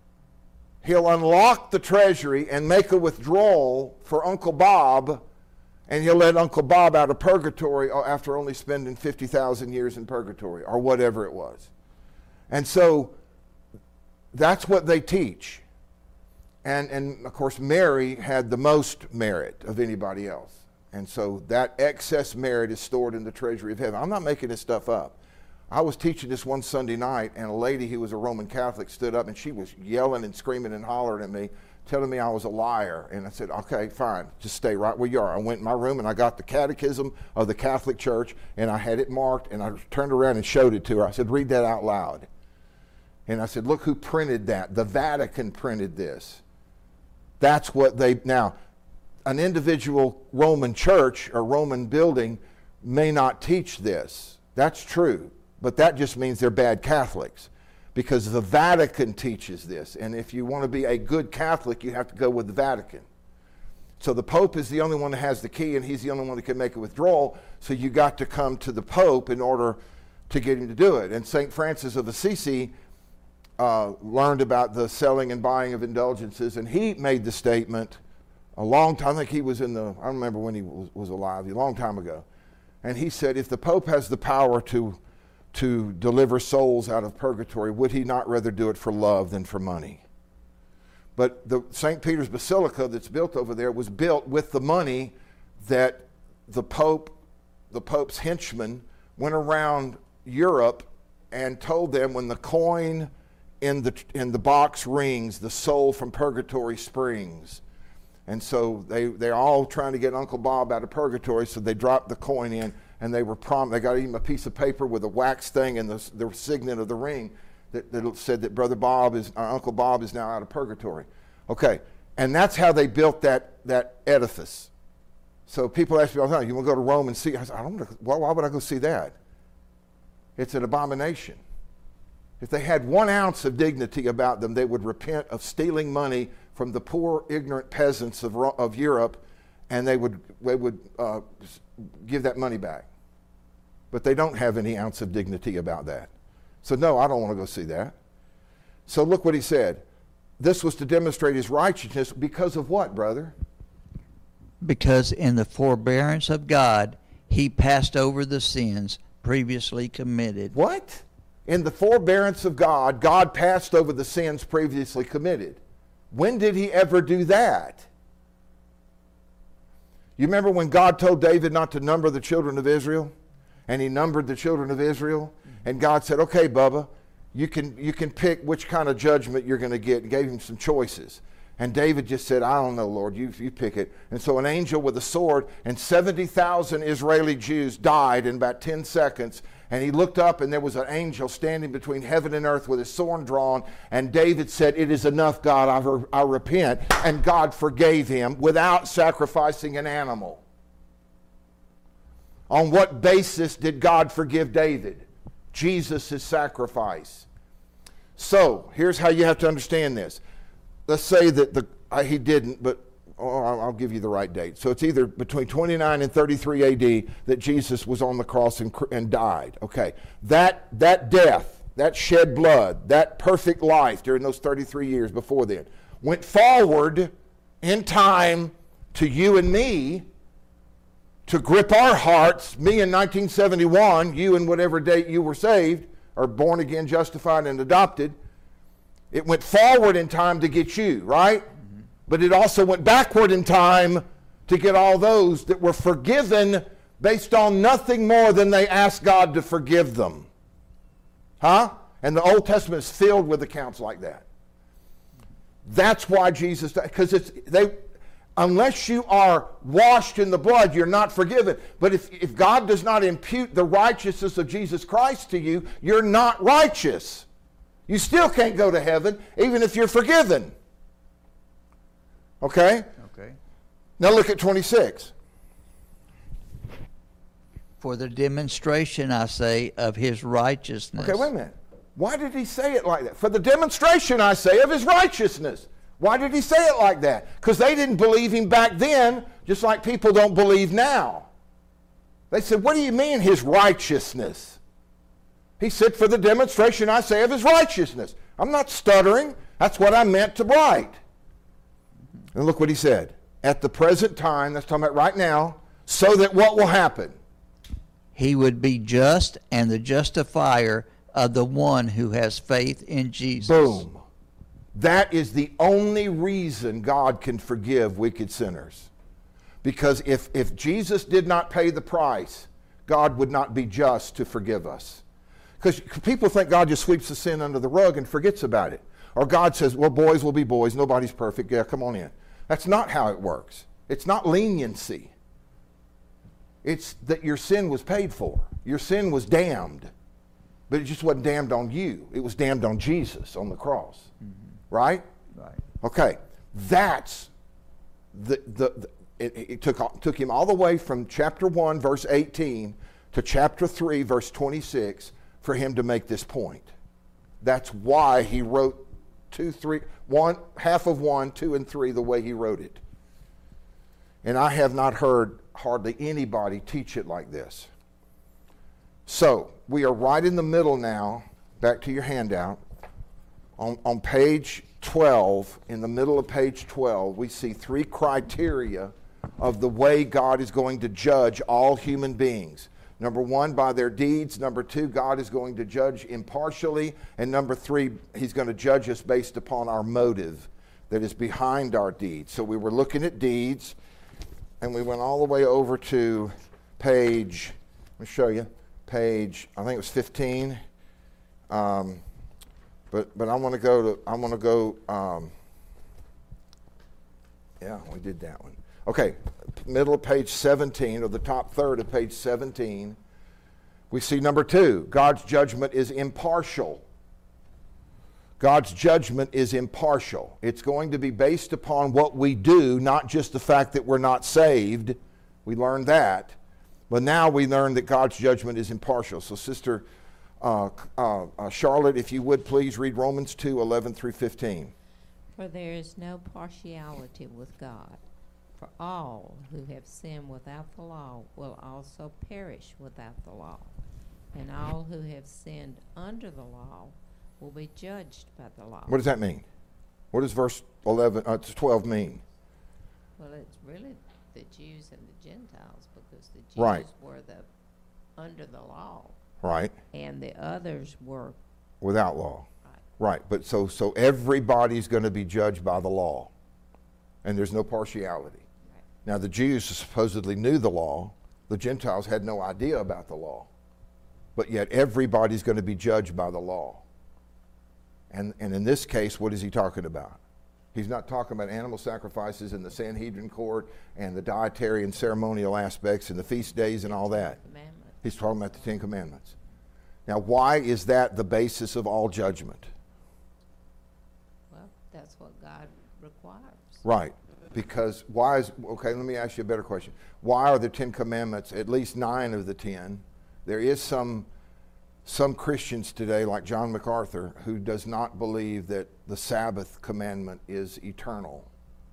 he'll unlock the treasury and make a withdrawal for Uncle Bob, and he'll let Uncle Bob out of purgatory after only spending fifty thousand years in purgatory, or whatever it was. And so that's what they teach. And, and of course, Mary had the most merit of anybody else. And so that excess merit is stored in the treasury of heaven. I'm not making this stuff up. I was teaching this one Sunday night, and a lady who was a Roman Catholic stood up, and she was yelling and screaming and hollering at me, telling me I was a liar. And I said, okay, fine, just stay right where you are. I went in my room, and I got the Catechism of the Catholic Church, and I had it marked, and I turned around and showed it to her. I said, read that out loud. And I said, look who printed that. The Vatican printed this. That's what they, now, an individual Roman church or Roman building may not teach this. That's true. But that just means they're bad Catholics, because the Vatican teaches this. And if you want to be a good Catholic, you have to go with the Vatican. So the Pope is the only one that has the key, and he's the only one that can make a withdrawal. So you got to come to the Pope in order to get him to do it. And Saint Francis of Assisi uh, learned about the selling and buying of indulgences, and he made the statement a long time, I think he was in the, I don't remember when he was, was alive, a long time ago. And he said, if the Pope has the power to to deliver souls out of purgatory, would he not rather do it for love than for money? But the Saint Peter's Basilica that's built over there was built with the money that the Pope, the Pope's henchmen, went around Europe and told them, when the coin in the in the box rings, the soul from purgatory springs. And so they, they're all trying to get Uncle Bob out of purgatory, so they dropped the coin in, and they were prom- they got him a piece of paper with a wax thing and the, the signet of the ring that, that said that Brother Bob is, uh, Uncle Bob is now out of purgatory. Okay, and that's how they built that, that edifice. So people ask me all the time, you want to go to Rome and see? I said, I don't know, why, why would I go see that? It's an abomination. If they had one ounce of dignity about them, they would repent of stealing money from the poor, ignorant peasants of, of Europe, and they would, they would uh, give that money back. But they don't have any ounce of dignity about that. So no, I don't want to go see that. So look what he said. This was to demonstrate his righteousness because of what, brother? Because in the forbearance of God, he passed over the sins previously committed. What? In the forbearance of God, God passed over the sins previously committed. When did he ever do that? You remember when God told David not to number the children of Israel? And he numbered the children of Israel? And God said, okay, Bubba, you can, you can pick which kind of judgment you're going to get, and gave him some choices. And David just said, I don't know, Lord, you, you pick it. And so an angel with a sword, and seventy thousand Israeli Jews died in about ten seconds. And he looked up, and there was an angel standing between heaven and earth with his sword drawn. And David said, it is enough, God, I, re- I repent. And God forgave him without sacrificing an animal. On what basis did God forgive David? Jesus' sacrifice. So, here's how you have to understand this. Let's say that the uh, he didn't, but oh, I'll, I'll give you the right date. So it's either between twenty-nine and thirty-three A D that Jesus was on the cross and, and died. Okay, that that death, that shed blood, that perfect life during those thirty-three years before then, went forward in time to you and me, to grip our hearts, me in nineteen seventy-one, you in whatever date you were saved, or born again, justified, and adopted. It went forward in time to get you, right? Mm-hmm. But it also went backward in time to get all those that were forgiven based on nothing more than they asked God to forgive them. Huh? And the Old Testament is filled with accounts like that. That's why Jesus died. Because it's they unless you are washed in the blood, you're not forgiven. But if, if God does not impute the righteousness of Jesus Christ to you, you're not righteous. You still can't go to heaven, even if you're forgiven. Okay? Okay. Now look at twenty-six. For the demonstration, I say, of his righteousness. Okay, wait a minute. Why did he say it like that? For the demonstration, I say, of his righteousness. Why did he say it like that? Because they didn't believe him back then, just like people don't believe now. They said, what do you mean his righteousness? He said, for the demonstration, I say, of his righteousness. I'm not stuttering. That's what I meant to write. And look what he said. At the present time, that's talking about right now, so that what will happen? He would be just and the justifier of the one who has faith in Jesus. Boom. That is the only reason God can forgive wicked sinners. Because if, if Jesus did not pay the price, God would not be just to forgive us. Because people think God just sweeps the sin under the rug and forgets about it. Or God says, well, boys will be boys. Nobody's perfect. Yeah, come on in. That's not how it works. It's not leniency. It's that your sin was paid for. Your sin was damned. But it just wasn't damned on you. It was damned on Jesus on the cross. Mm-hmm. Right? Right. Okay. That's the, the, the it, it took, took him all the way from chapter one, verse eighteen, to chapter three, verse twenty-six, for him to make this point. That's why he wrote two, three, one, half of one, two, and three the way he wrote it. And I have not heard hardly anybody teach it like this. So, we are right in the middle now, back to your handout. On, on page twelve, in the middle of page twelve, we see three criteria of the way God is going to judge all human beings. Number one, by their deeds. Number two, God is going to judge impartially. And number three, he's going to judge us based upon our motive that is behind our deeds. So we were looking at deeds, and we went all the way over to page, let me show you, page, I think it was fifteen. Um, but but I want to go to, I want to go, um, yeah, we did that one. Okay, middle of page seventeen, or the top third of page seventeen, we see number two, God's judgment is impartial. God's judgment is impartial. It's going to be based upon what we do, not just the fact that we're not saved. We learned that. But now we learn that God's judgment is impartial. So Sister uh, uh, uh, Charlotte, if you would please read Romans two, eleven through fifteen. For there is no partiality with God. For all who have sinned without the law will also perish without the law. And all who have sinned under the law will be judged by the law. What does that mean? What does verse eleven, uh, twelve mean? Well, it's really the Jews and the Gentiles, because the Jews Right. were the under the law, Right. and the others were Without law. right. Right. But so so everybody's going to be judged by the law. And there's no partiality. Right. Now the Jews supposedly knew the law. The Gentiles had no idea about the law. But yet everybody's going to be judged by the law. And and in this case, what is he talking about? He's not talking about animal sacrifices in the Sanhedrin court and the dietary and ceremonial aspects and the feast days and all that. Commandments. He's talking about the Ten Commandments. Now, why is that the basis of all judgment? Well, that's what God requires. Right. Because why is, okay, let me ask you a better question. Why are the Ten Commandments, at least nine of the ten? There is some some Christians today, like John MacArthur, who does not believe that the Sabbath commandment is eternal.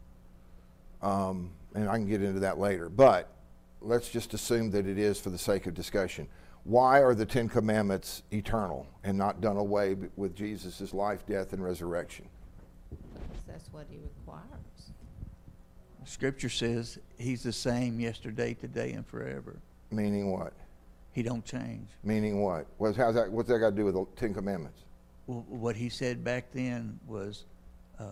Um, and I can get into that later. But let's just assume that it is for the sake of discussion. Why are the Ten Commandments eternal and not done away with Jesus' life, death, and resurrection? Because that's what he requires. Scripture says he's the same yesterday, today, and forever. Meaning what? He don't change. Meaning what? What's, how's that, what's that got to do with the Ten Commandments? Well, what he said back then was uh,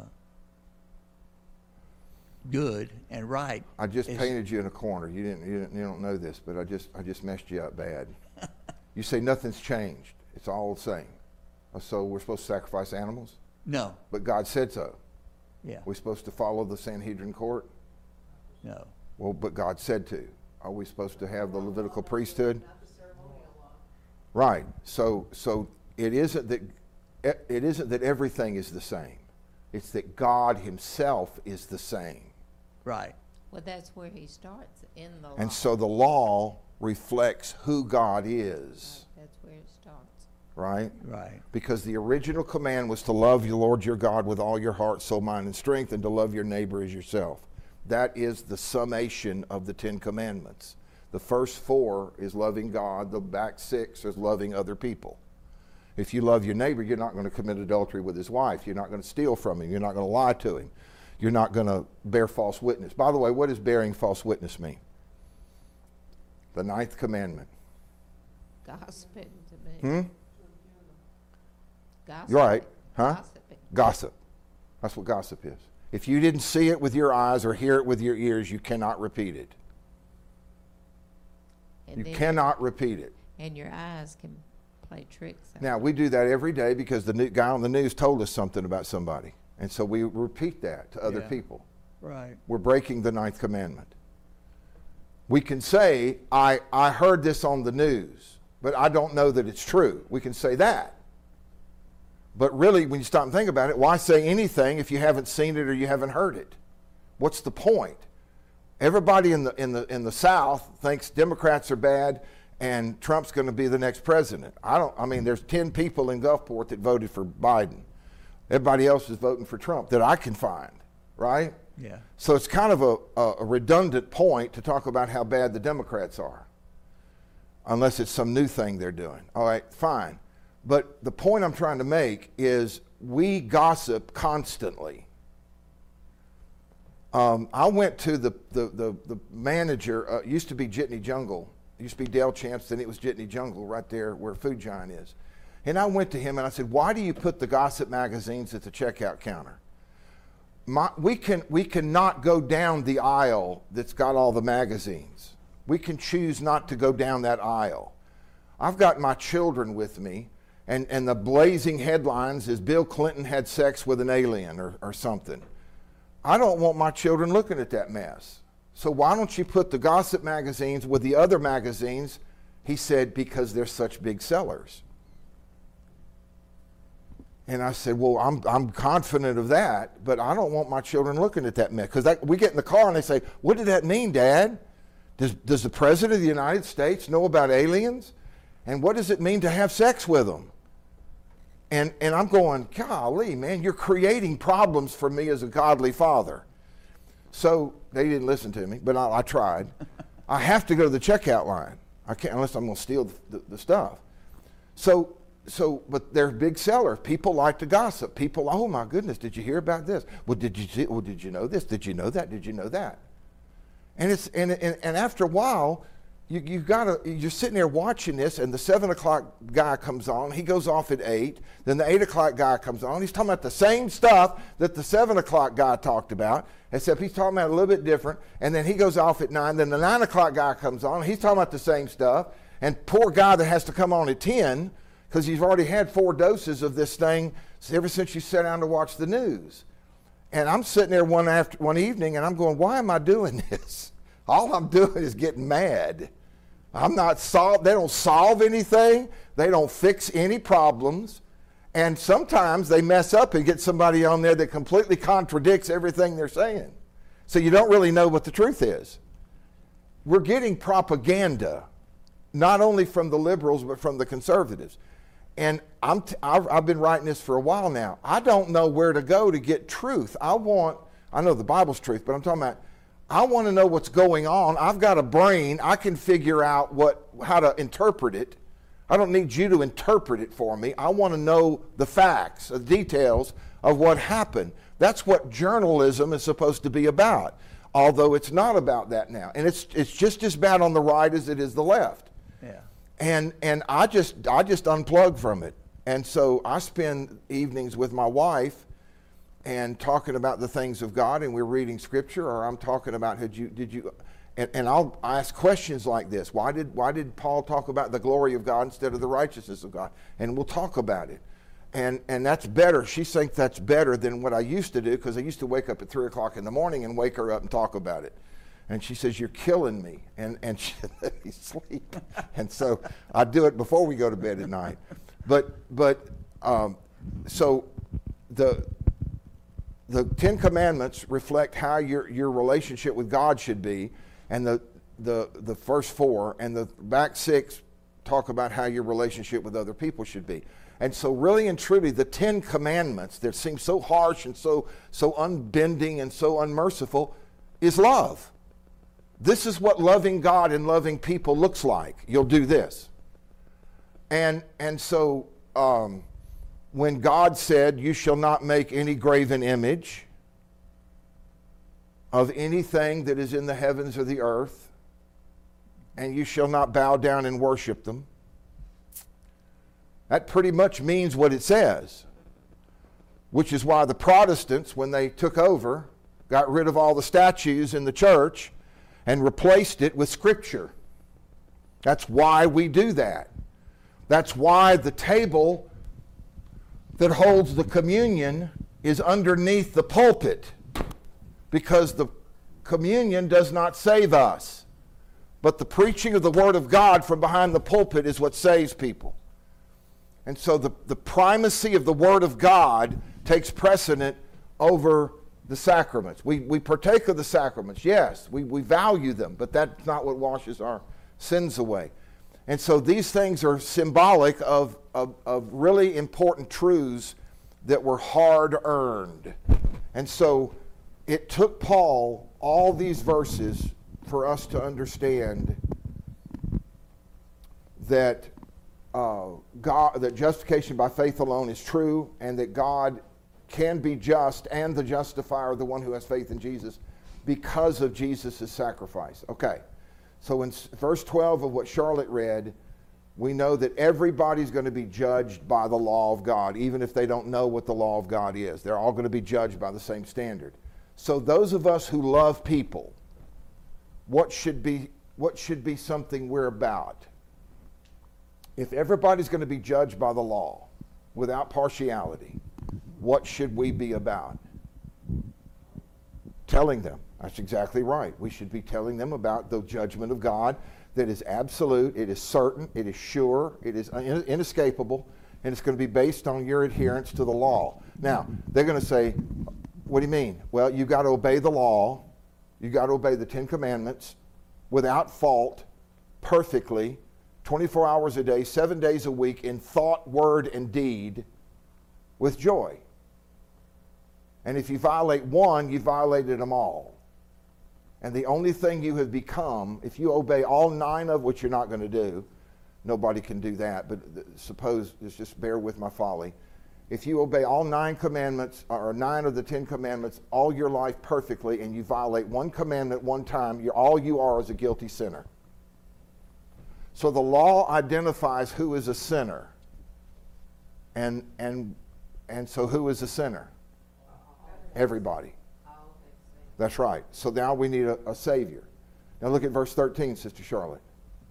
good and right. I just It's- painted you in a corner. You didn't, you didn't. You don't know this, but I just. I just messed you up bad. You say nothing's changed. It's all the same. So we're supposed to sacrifice animals, No, but God said so. Yeah. We're supposed to follow the Sanhedrin court? No. Well, but God said to. Are we supposed to have the Levitical priesthood? Not the ceremonial law. Right. So so it isn't that it isn't that everything is the same. It's that God himself is the same. Right. Well, that's where he starts, in the law. And so the law reflects who God is. That's where it starts. Right? Right. Because the original command was to love the Lord your God with all your heart, soul, mind, and strength, and to love your neighbor as yourself. That is the summation of the Ten Commandments. The first four is loving God. The back six is loving other people. If you love your neighbor, you're not going to commit adultery with his wife. You're not going to steal from him. You're not going to lie to him. You're not going to bear false witness. By the way, what does bearing false witness mean? The ninth commandment. Gossiping to me. Hmm? Gossip. You're right. Huh? Gossiping. Gossip. That's what gossip is. If you didn't see it with your eyes or hear it with your ears, you cannot repeat it. And You then- cannot repeat it. And your eyes can play tricks. on Now, you. we do that every day because the new guy on the news told us something about somebody. And so we repeat that to other Yeah. people. Right. We're breaking the ninth commandment. We can say, I, I heard this on the news, but I don't know that it's true. We can say that. But really, when you stop and think about it, why say anything if you haven't seen it or you haven't heard it? What's the point? Everybody in the, in the, in the South thinks Democrats are bad and Trump's going to be the next president. I don't, I mean, there's ten people in Gulfport that voted for Biden. Everybody else is voting for Trump that I can find, right? Yeah. So it's kind of a, a, a redundant point to talk about how bad the Democrats are, unless it's some new thing they're doing. All right, fine. But the point I'm trying to make is we gossip constantly. Um, I went to the, the, the, the manager, uh, used to be Jitney Jungle. It used to be Dale Champs, then it was Jitney Jungle right there where Food Giant is. And I went to him and I said, why do you put the gossip magazines at the checkout counter? My, we can we cannot go down the aisle that's got all the magazines. We can choose not to go down that aisle. I've got my children with me, and, and the blazing headlines is Bill Clinton had sex with an alien or, or something. I don't want my children looking at that mess. So why don't you put the gossip magazines with the other magazines? He said, because they're such big sellers. And I said, well, I'm I'm confident of that, but I don't want my children looking at that mess. Because we get in the car and they say, what did that mean, Dad? Does, does the President of the United States know about aliens? And what does it mean to have sex with them? And, and I'm going, golly, man, you're creating problems for me as a godly father. So they didn't listen to me, but I, I tried. I have to go to the checkout line. I can't unless I'm going to steal the, the, the stuff. So... So, but they're big sellers. People like to gossip. People, oh my goodness, did you hear about this? Well, did you see, well, did you know this? Did you know that? Did you know that? And it's and and, and after a while, you you gotta you're sitting there watching this, and the seven o'clock guy comes on. He goes off at eight. Then the eight o'clock guy comes on. He's talking about the same stuff that the seven o'clock guy talked about, except he's talking about it a little bit different. And then he goes off at nine. Then the nine o'clock guy comes on. He's talking about the same stuff. And poor guy that has to come on at ten. Because you've already had four doses of this thing ever since you sat down to watch the news. And I'm sitting there one after one evening and I'm going, why am I doing this? All I'm doing is getting mad. I'm not solve. They don't solve anything. They don't fix any problems. And sometimes they mess up and get somebody on there that completely contradicts everything they're saying. So you don't really know what the truth is. We're getting propaganda, not only from the liberals, but from the conservatives. And I'm t- I've, I've been writing this for a while now. I don't know where to go to get truth. I want, I know the Bible's truth, but I'm talking about, I want to know what's going on. I've got a brain. I can figure out what how to interpret it. I don't need you to interpret it for me. I want to know the facts, the details of what happened. That's what journalism is supposed to be about, although it's not about that now. And it's it's just as bad on the right as it is the left. Yeah. And and I just I just unplug from it. And so I spend evenings with my wife and talking about the things of God, and we're reading scripture, or I'm talking about did you did you and, and I'll ask questions like this. Why did why did Paul talk about the glory of God instead of the righteousness of God? And we'll talk about it. And and that's better. She thinks that's better than what I used to do, because I used to wake up at three o'clock in the morning and wake her up and talk about it. And she says, "You're killing me," and and she let me sleep. And so I do it before we go to bed at night. But but um, so the the Ten Commandments reflect how your your relationship with God should be, and the the the first four and the back six talk about how your relationship with other people should be. And so really and truly, the Ten Commandments that seem so harsh and so so unbending and so unmerciful is love. This is what loving God and loving people looks like. You'll do this. And and so um, when God said, "You shall not make any graven image of anything that is in the heavens or the earth, and you shall not bow down and worship them," that pretty much means what it says, which is why the Protestants, when they took over, got rid of all the statues in the church and replaced it with Scripture. That's why we do that. That's why the table that holds the communion is underneath the pulpit, because the communion does not save us, but the preaching of the Word of God from behind the pulpit is what saves people. And so the, the primacy of the Word of God takes precedent over the sacraments. We, we partake of the sacraments, yes, we, we value them, but that's not what washes our sins away. And so these things are symbolic of, of, of really important truths that were hard-earned. And so it took Paul all these verses for us to understand that uh, God, that justification by faith alone is true, and that God can be just and the justifier, the one who has faith in Jesus, because of Jesus' sacrifice. Okay, so in verse twelve of what Charlotte read, we know that everybody's going to be judged by the law of God, even if they don't know what the law of God is. They're all going to be judged by the same standard. So those of us who love people, what should be, what should be something we're about? If everybody's going to be judged by the law without partiality, what should we be about? Telling them. That's exactly right. We should be telling them about the judgment of God that is absolute, it is certain, it is sure, it is inescapable, and it's going to be based on your adherence to the law. Now, they're going to say, what do you mean? Well, you've got to obey the law. You've got to obey the Ten Commandments without fault, perfectly, twenty-four hours a day, seven days a week, in thought, word, and deed, with joy. And if you violate one, you violated them all. And the only thing you have become, if you obey all nine of which you're not going to do, nobody can do that, but suppose, just bear with my folly. If you obey all nine commandments, or nine of the Ten Commandments, all your life perfectly, and you violate one commandment one time, you're, all you are is a guilty sinner. So the law identifies who is a sinner. And, and, and so who is a sinner? Everybody. That's right. So now we need a, a Savior. Now look at verse thirteen, Sister Charlotte.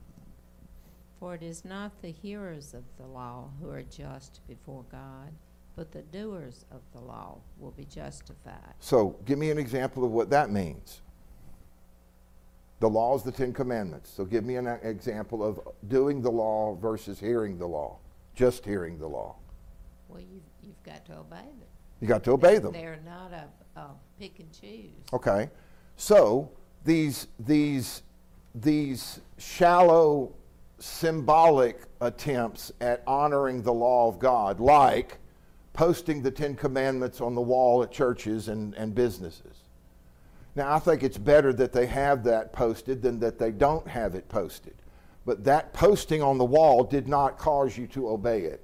For it is not the hearers of the law who are just before God, but the doers of the law will be justified. So give me an example of what that means. The law is the Ten Commandments. So give me an example of doing the law versus hearing the law, just hearing the law. Well, you've, you've got to obey them. You got to obey them. They're not a, a pick and choose. Okay. So these, these, these shallow, symbolic attempts at honoring the law of God, like posting the Ten Commandments on the wall at churches and, and businesses. Now, I think it's better that they have that posted than that they don't have it posted. But that posting on the wall did not cause you to obey it.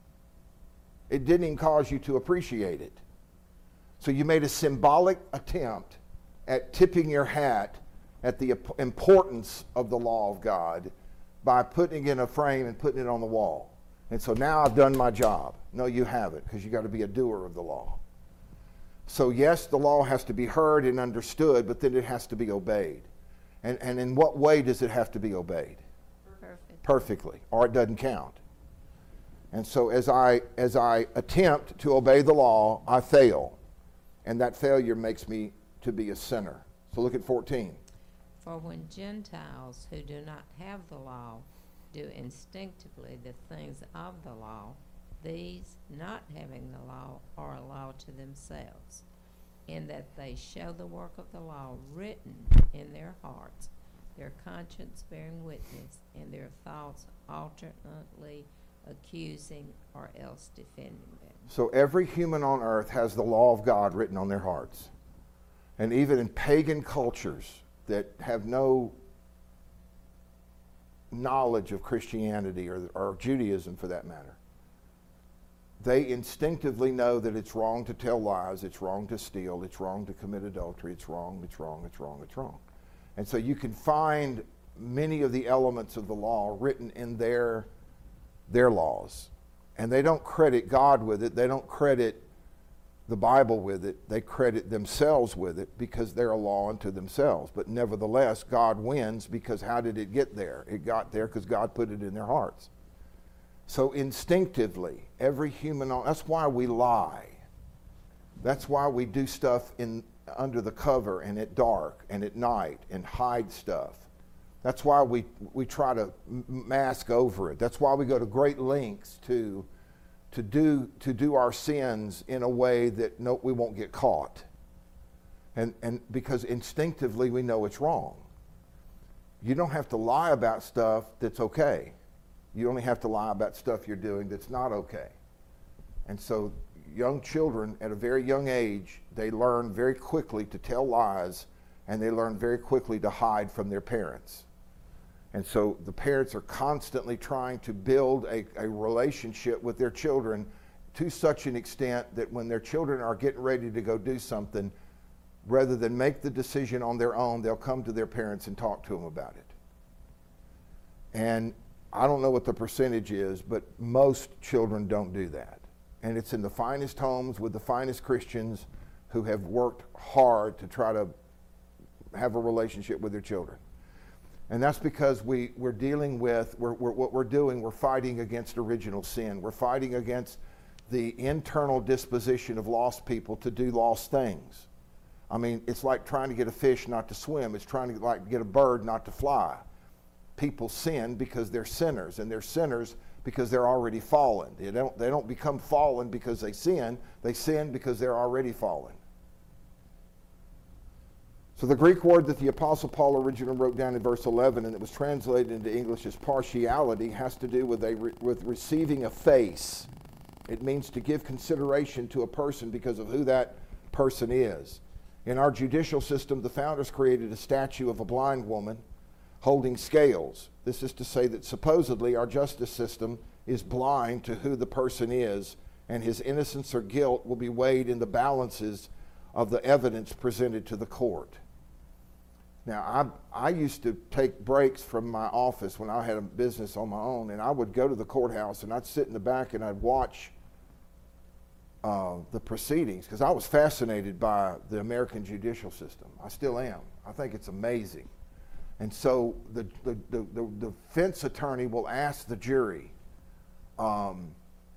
It didn't even cause you to appreciate it. So you made a symbolic attempt at tipping your hat at the importance of the law of God by putting it in a frame and putting it on the wall. And so now I've done my job. No, you haven't, because you got to be a doer of the law. So yes, the law has to be heard and understood, but then it has to be obeyed. And, and in what way does it have to be obeyed? Perfect. Perfectly, or it doesn't count. And so as I as I attempt to obey the law, I fail. And that failure makes me to be a sinner. So look at fourteen. For when Gentiles who do not have the law do instinctively the things of the law, these, not having the law, are a law to themselves, in that they show the work of the law written in their hearts, their conscience bearing witness, and their thoughts alternately accusing or else defending them. So every human on earth has the law of God written on their hearts. And even in pagan cultures that have no knowledge of Christianity or, or Judaism for that matter, they instinctively know that it's wrong to tell lies, it's wrong to steal, it's wrong to commit adultery, it's wrong, it's wrong, it's wrong, it's wrong. And so you can find many of the elements of the law written in their, their laws. And they don't credit God with it, they don't credit the Bible with it, they credit themselves with it because they're a law unto themselves. But nevertheless, God wins because how did it get there? It got there because God put it in their hearts. So instinctively, every human, that's why we lie. That's why we do stuff in under the cover and at dark and at night and hide stuff. That's why we, we try to mask over it. That's why we go to great lengths to to do to do our sins in a way that no, we won't get caught. And and because instinctively we know it's wrong. You don't have to lie about stuff that's okay. You only have to lie about stuff you're doing that's not okay. And so young children at a very young age, they learn very quickly to tell lies, and they learn very quickly to hide from their parents. And so the parents are constantly trying to build a, a relationship with their children to such an extent that when their children are getting ready to go do something, rather than make the decision on their own, they'll come to their parents and talk to them about it. And I don't know what the percentage is, but most children don't do that. And it's in the finest homes with the finest Christians who have worked hard to try to have a relationship with their children. And that's because we, we're dealing with, we're, we're, what we're doing, we're fighting against original sin. We're fighting against the internal disposition of lost people to do lost things. I mean, it's like trying to get a fish not to swim. It's trying to like get a bird not to fly. People sin because they're sinners, and they're sinners because they're already fallen. They don't, they don't become fallen because they sin. They sin because they're already fallen. So the Greek word that the Apostle Paul originally wrote down in verse eleven and it was translated into English as partiality has to do with, a re- with receiving a face. It means to give consideration to a person because of who that person is. In our judicial system, the founders created a statue of a blind woman holding scales. This is to say that supposedly our justice system is blind to who the person is, and his innocence or guilt will be weighed in the balances of the evidence presented to the court. Now, I, I used to take breaks from my office when I had a business on my own, and I would go to the courthouse, and I'd sit in the back, and I'd watch uh, the proceedings, because I was fascinated by the American judicial system. I still am. I think it's amazing. And so the, the, the, the defense attorney will ask the jury, um,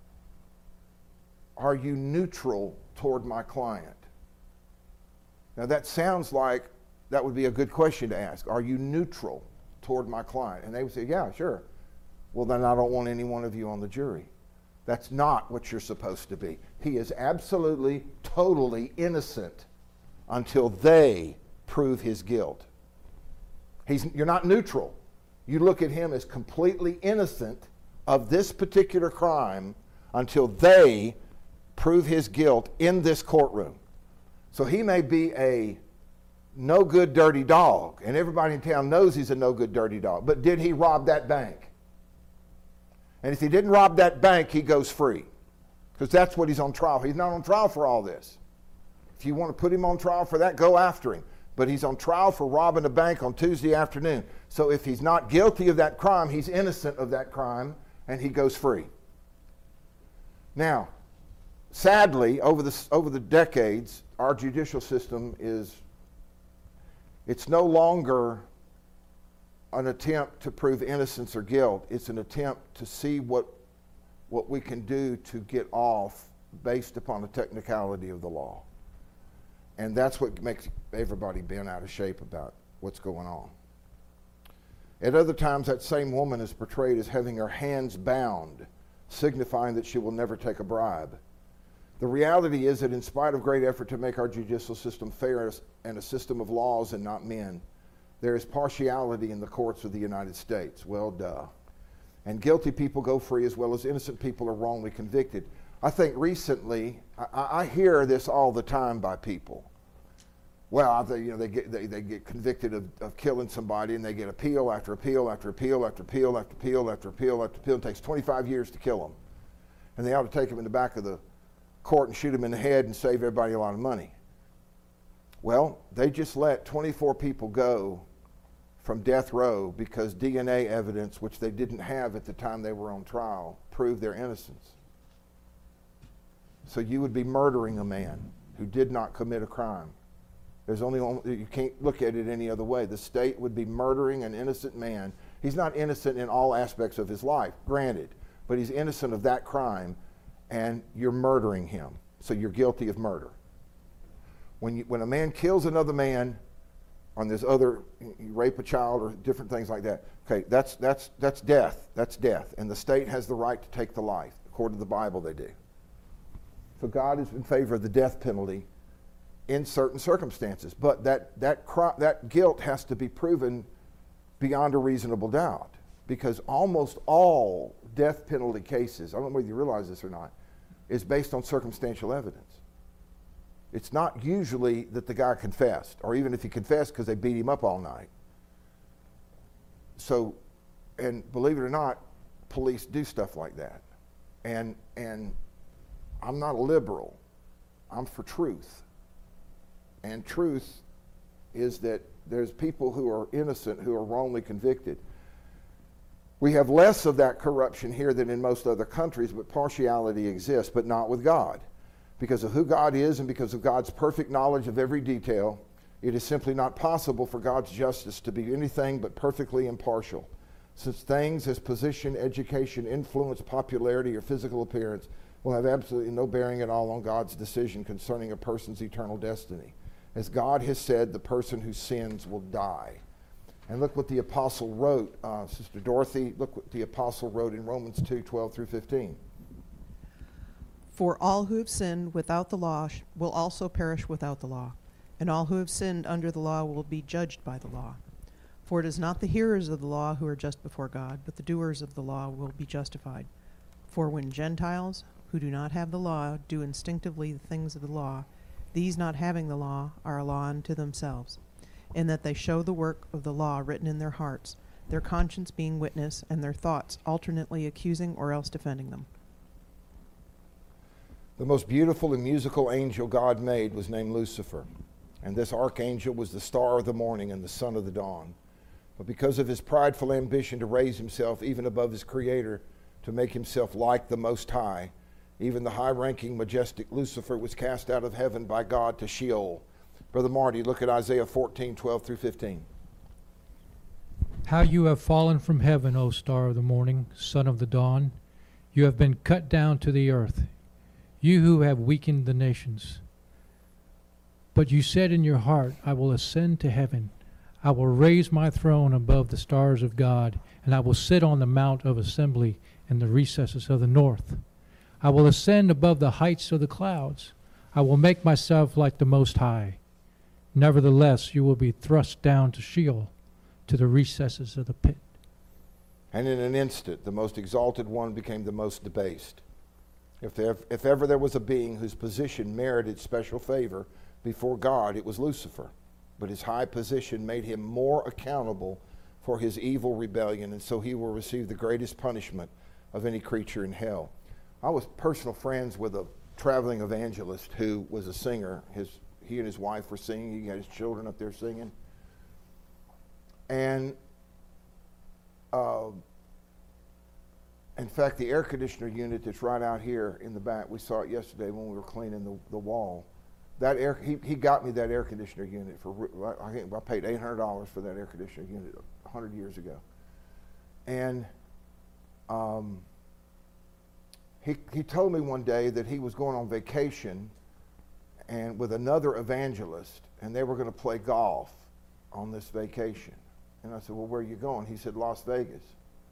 are you neutral toward my client? Now, that sounds like that would be a good question to ask. Are you neutral toward my client? And they would say, yeah, sure. Well, then I don't want any one of you on the jury. That's not what you're supposed to be. He is absolutely, totally innocent until they prove his guilt. He's, you're not neutral. You look at him as completely innocent of this particular crime until they prove his guilt in this courtroom. So he may be a no good dirty dog, and everybody in town knows he's a no good dirty dog. But did he rob that bank? And if he didn't rob that bank, he goes free, because that's what he's on trial. He's not on trial for all this. If you want to put him on trial for that, go after him. But he's on trial for robbing a bank on Tuesday afternoon. So if he's not guilty of that crime, he's innocent of that crime, and he goes free. Now, sadly, over the over the decades, our judicial system is It's no longer an attempt to prove innocence or guilt. It's an attempt to see what what we can do to get off based upon the technicality of the law. And that's what makes everybody bent out of shape about what's going on. At other times, that same woman is portrayed as having her hands bound, signifying that she will never take a bribe. The reality is that in spite of great effort to make our judicial system fair and a system of laws and not men, there is partiality in the courts of the United States. Well, duh. And guilty people go free as well as innocent people are wrongly convicted. I think recently, I, I hear this all the time by people. Well, they, you know, they get they, they get convicted of, of killing somebody, and they get appeal after appeal after appeal after appeal after appeal after appeal after appeal. It takes twenty-five years to kill them, and they ought to take them in the back of the court and shoot them in the head and save everybody a lot of money. Well, they just let twenty-four people go from death row because D N A evidence, which they didn't have at the time they were on trial, proved their innocence. So you would be murdering a man who did not commit a crime. There's only one, you can't look at it any other way. The state would be murdering an innocent man. He's not innocent in all aspects of his life, granted, but he's innocent of that crime, and you're murdering him. So you're guilty of murder. When you, when a man kills another man on this other, you rape a child or different things like that, okay, that's that's that's death. That's death, and the state has the right to take the life. According to the Bible, they do. So God is in favor of the death penalty in certain circumstances, but that that cri- that guilt has to be proven beyond a reasonable doubt, because almost all death penalty cases, I don't know whether you realize this or not, is based on circumstantial evidence. It's not usually that the guy confessed, or even if he confessed because they beat him up all night. So, and believe it or not, police do stuff like that. And and I'm not a liberal. I'm for truth. And truth is that there's people who are innocent who are wrongly convicted. We have less of that corruption here than in most other countries, but partiality exists, but not with God. Because of who God is and because of God's perfect knowledge of every detail, it is simply not possible for God's justice to be anything but perfectly impartial. Since things as position, education, influence, popularity, or physical appearance will have absolutely no bearing at all on God's decision concerning a person's eternal destiny. As God has said, the person who sins will die. And look what the apostle wrote, uh, Sister Dorothy, look what the apostle wrote in Romans two, twelve through fifteen. For all who have sinned without the law sh- will also perish without the law, and all who have sinned under the law will be judged by the law. For it is not the hearers of the law who are just before God, but the doers of the law will be justified. For when Gentiles, who do not have the law, do instinctively the things of the law, these not having the law are a law unto themselves, in that they show the work of the law written in their hearts, their conscience being witness, and their thoughts alternately accusing or else defending them. The most beautiful and musical angel God made was named Lucifer, and this archangel was the star of the morning and the son of the dawn. But because of his prideful ambition to raise himself even above his creator, to make himself like the Most High, even the high-ranking, majestic Lucifer was cast out of heaven by God to Sheol. Brother Marty, look at Isaiah fourteen, twelve through fifteen. How you have fallen from heaven, O star of the morning, son of the dawn. You have been cut down to the earth, you who have weakened the nations. But you said in your heart, I will ascend to heaven. I will raise my throne above the stars of God, and I will sit on the mount of assembly in the recesses of the north. I will ascend above the heights of the clouds. I will make myself like the Most High. Nevertheless, you will be thrust down to Sheol, to the recesses of the pit. And in an instant, the most exalted one became the most debased. If, there, if ever there was a being whose position merited special favor before God, it was Lucifer. But his high position made him more accountable for his evil rebellion, and so he will receive the greatest punishment of any creature in hell. I was personal friends with a traveling evangelist who was a singer. His, he and his wife were singing. He had his children up there singing. And uh, in fact, the air conditioner unit that's right out here in the back, we saw it yesterday when we were cleaning the, the wall. That air, he, he got me that air conditioner unit for, I, I paid eight hundred dollars for that air conditioner unit a hundred years ago. And um, he, he told me one day that he was going on vacation and with another evangelist, and they were going to play golf on this vacation. And I said, well, where are you going? He said, Las Vegas.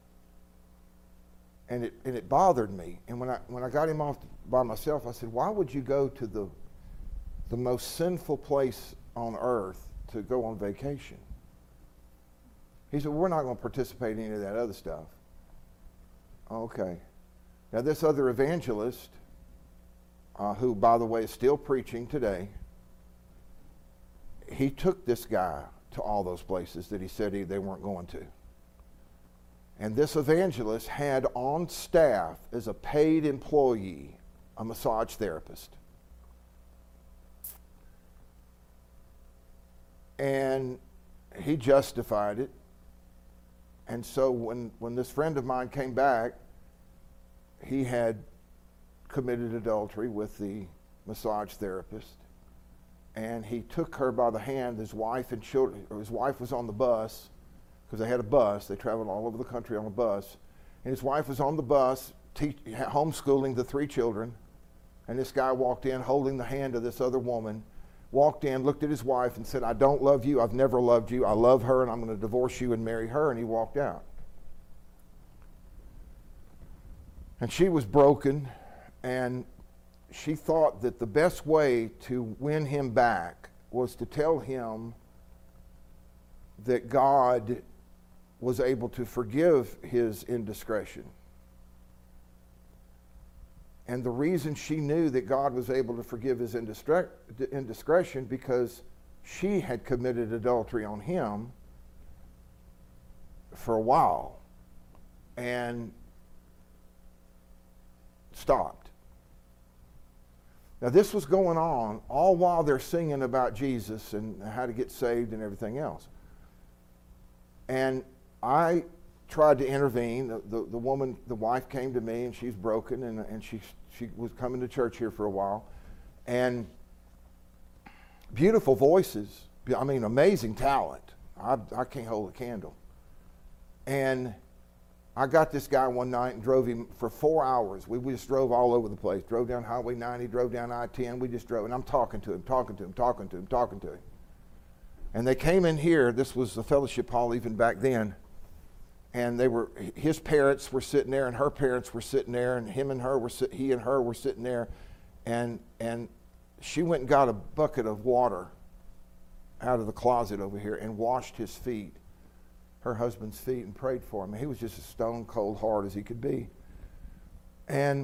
And it, and it bothered me. And when I, when I got him off by myself, I said, why would you go to the, the most sinful place on earth to go on vacation? He said, well, we're not going to participate in any of that other stuff. Okay. Now, this other evangelist, uh, who, by the way, is still preaching today, he took this guy to all those places that he said he, they weren't going to. And this evangelist had on staff as a paid employee a massage therapist. And he justified it. And so when, when this friend of mine came back, he had committed adultery with the massage therapist. And he took her by the hand, his wife and children, or his wife was on the bus, because they had a bus. They traveled all over the country on a bus. And his wife was on the bus, teach, homeschooling the three children. And this guy walked in holding the hand of this other woman, walked in, looked at his wife and said, I don't love you. I've never loved you. I love her, and I'm going to divorce you and marry her. And he walked out. And she was broken, and she thought that the best way to win him back was to tell him that God was able to forgive his indiscretion. And the reason she knew that God was able to forgive his indiscre- indiscretion because she had committed adultery on him for a while and stopped. Now, this was going on all while they're singing about Jesus and how to get saved and everything else. And I tried to intervene. The, the, the woman, the wife came to me, and she's broken, and, and she, she was coming to church here for a while. And beautiful voices. I mean, amazing talent. I, I can't hold a candle. And I got this guy one night and drove him for four hours. We, we just drove all over the place. Drove down Highway ninety, drove down I ten. We just drove. And I'm talking to him, talking to him, talking to him, talking to him. And they came in here. This was the fellowship hall even back then. And they were, his parents were sitting there, and her parents were sitting there, and him and her were, he and her were sitting there. And, and she went and got a bucket of water out of the closet over here and washed his feet, her husband's feet, and prayed for him. He was just as stone cold hard as he could be. And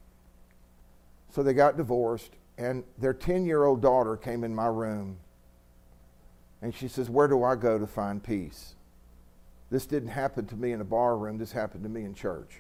so they got divorced, and their ten-year-old daughter came in my room, and she says, where do I go to find peace? This didn't happen to me in a bar room. This happened to me in church.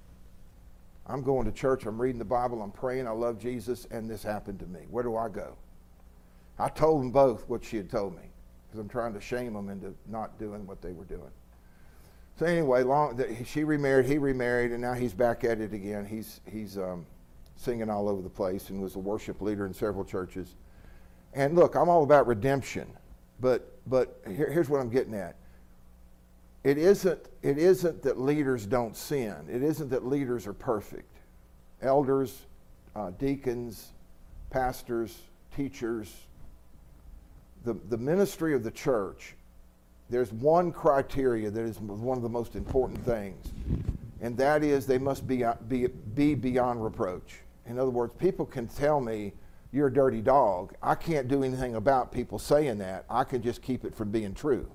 I'm going to church. I'm reading the Bible. I'm praying. I love Jesus, and this happened to me. Where do I go? I told them both what she had told me, because I'm trying to shame them into not doing what they were doing. So anyway, long, she remarried, he remarried, and now he's back at it again. He's he's um, singing all over the place and was a worship leader in several churches. And look, I'm all about redemption, but but here, here's what I'm getting at. It isn't it isn't that leaders don't sin. It isn't that leaders are perfect. Elders, uh, deacons, pastors, teachers. The, the ministry of the church, there's one criteria that is one of the most important things, and that is they must be, be, be beyond reproach. In other words, people can tell me, you're a dirty dog. I can't do anything about people saying that. I can just keep it from being true.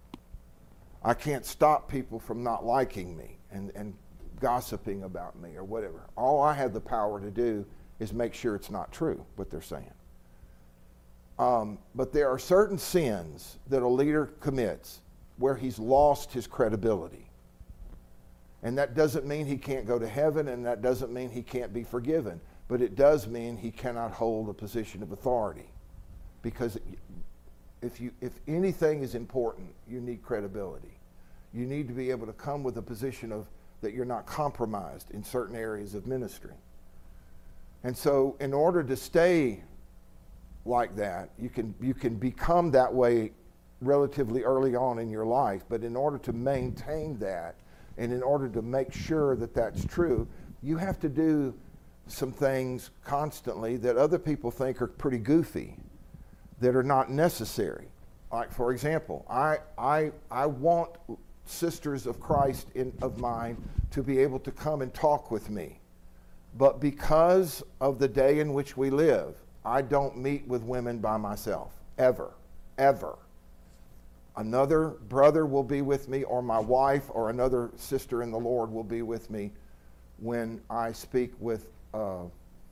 I can't stop people from not liking me and, and gossiping about me or whatever. All I have the power to do is make sure it's not true, what they're saying. Um, but there are certain sins that a leader commits where he's lost his credibility. And that doesn't mean he can't go to heaven, and that doesn't mean he can't be forgiven. But it does mean he cannot hold a position of authority. Because if you, if anything is important, you need credibility. You need to be able to come with a position of that you're not compromised in certain areas of ministry. And so in order to stay like that, you can you can become that way relatively early on in your life, but in order to maintain that and in order to make sure that that's true, you have to do some things constantly that other people think are pretty goofy, that are not necessary. Like, for example, I, I, I want sisters of Christ in, of mine to be able to come and talk with me. But because of the day in which we live, I don't meet with women by myself, ever, ever. Another brother will be with me, or my wife, or another sister in the Lord will be with me when I speak with uh,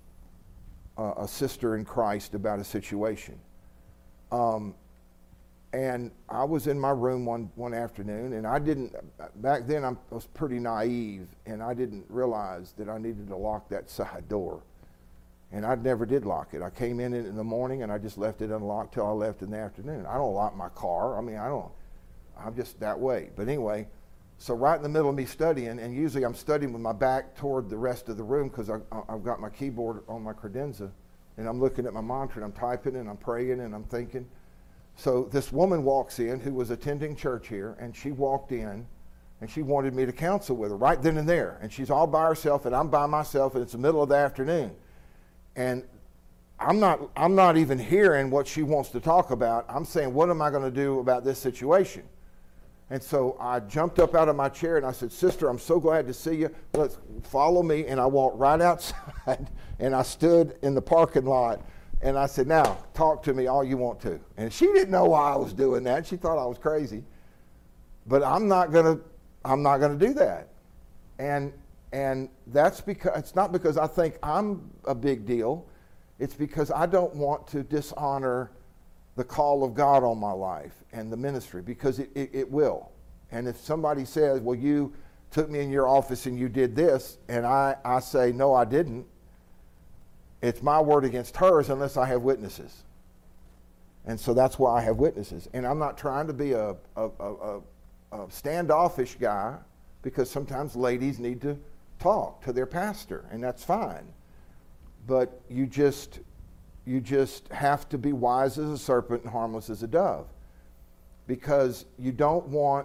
a sister in Christ about a situation. Um, and I was in my room one, one afternoon, and I didn't, back then I was pretty naive, and I didn't realize that I needed to lock that side door. And I never did lock it. I came in it in the morning, and I just left it unlocked till I left in the afternoon. I don't lock my car. I mean, I don't, I'm just that way. But anyway, so right in the middle of me studying, and usually I'm studying with my back toward the rest of the room because I've got my keyboard on my credenza, and I'm looking at my monitor, and I'm typing, and I'm praying, and I'm thinking. So this woman walks in who was attending church here, and she walked in, and she wanted me to counsel with her right then and there. And she's all by herself, and I'm by myself, and it's the middle of the afternoon. And I'm not, I'm not even hearing what she wants to talk about. I'm saying, what am I going to do about this situation? And so I jumped up out of my chair and I said, Sister, I'm so glad to see you. Let's follow me. And I walked right outside and I stood in the parking lot and I said, now talk to me all you want to. And she didn't know why I was doing that. She thought I was crazy. But I'm not going to, I'm not going to do that. And And that's because, it's not because I think I'm a big deal. It's because I don't want to dishonor the call of God on my life and the ministry, because it, it, it will. And if somebody says, well, you took me in your office and you did this, and I, I say, no, I didn't, it's my word against hers unless I have witnesses. And so that's why I have witnesses. And I'm not trying to be a, a, a, a standoffish guy, because sometimes ladies need to talk to their pastor, and that's fine. But you just you just have to be wise as a serpent and harmless as a dove, because you don't want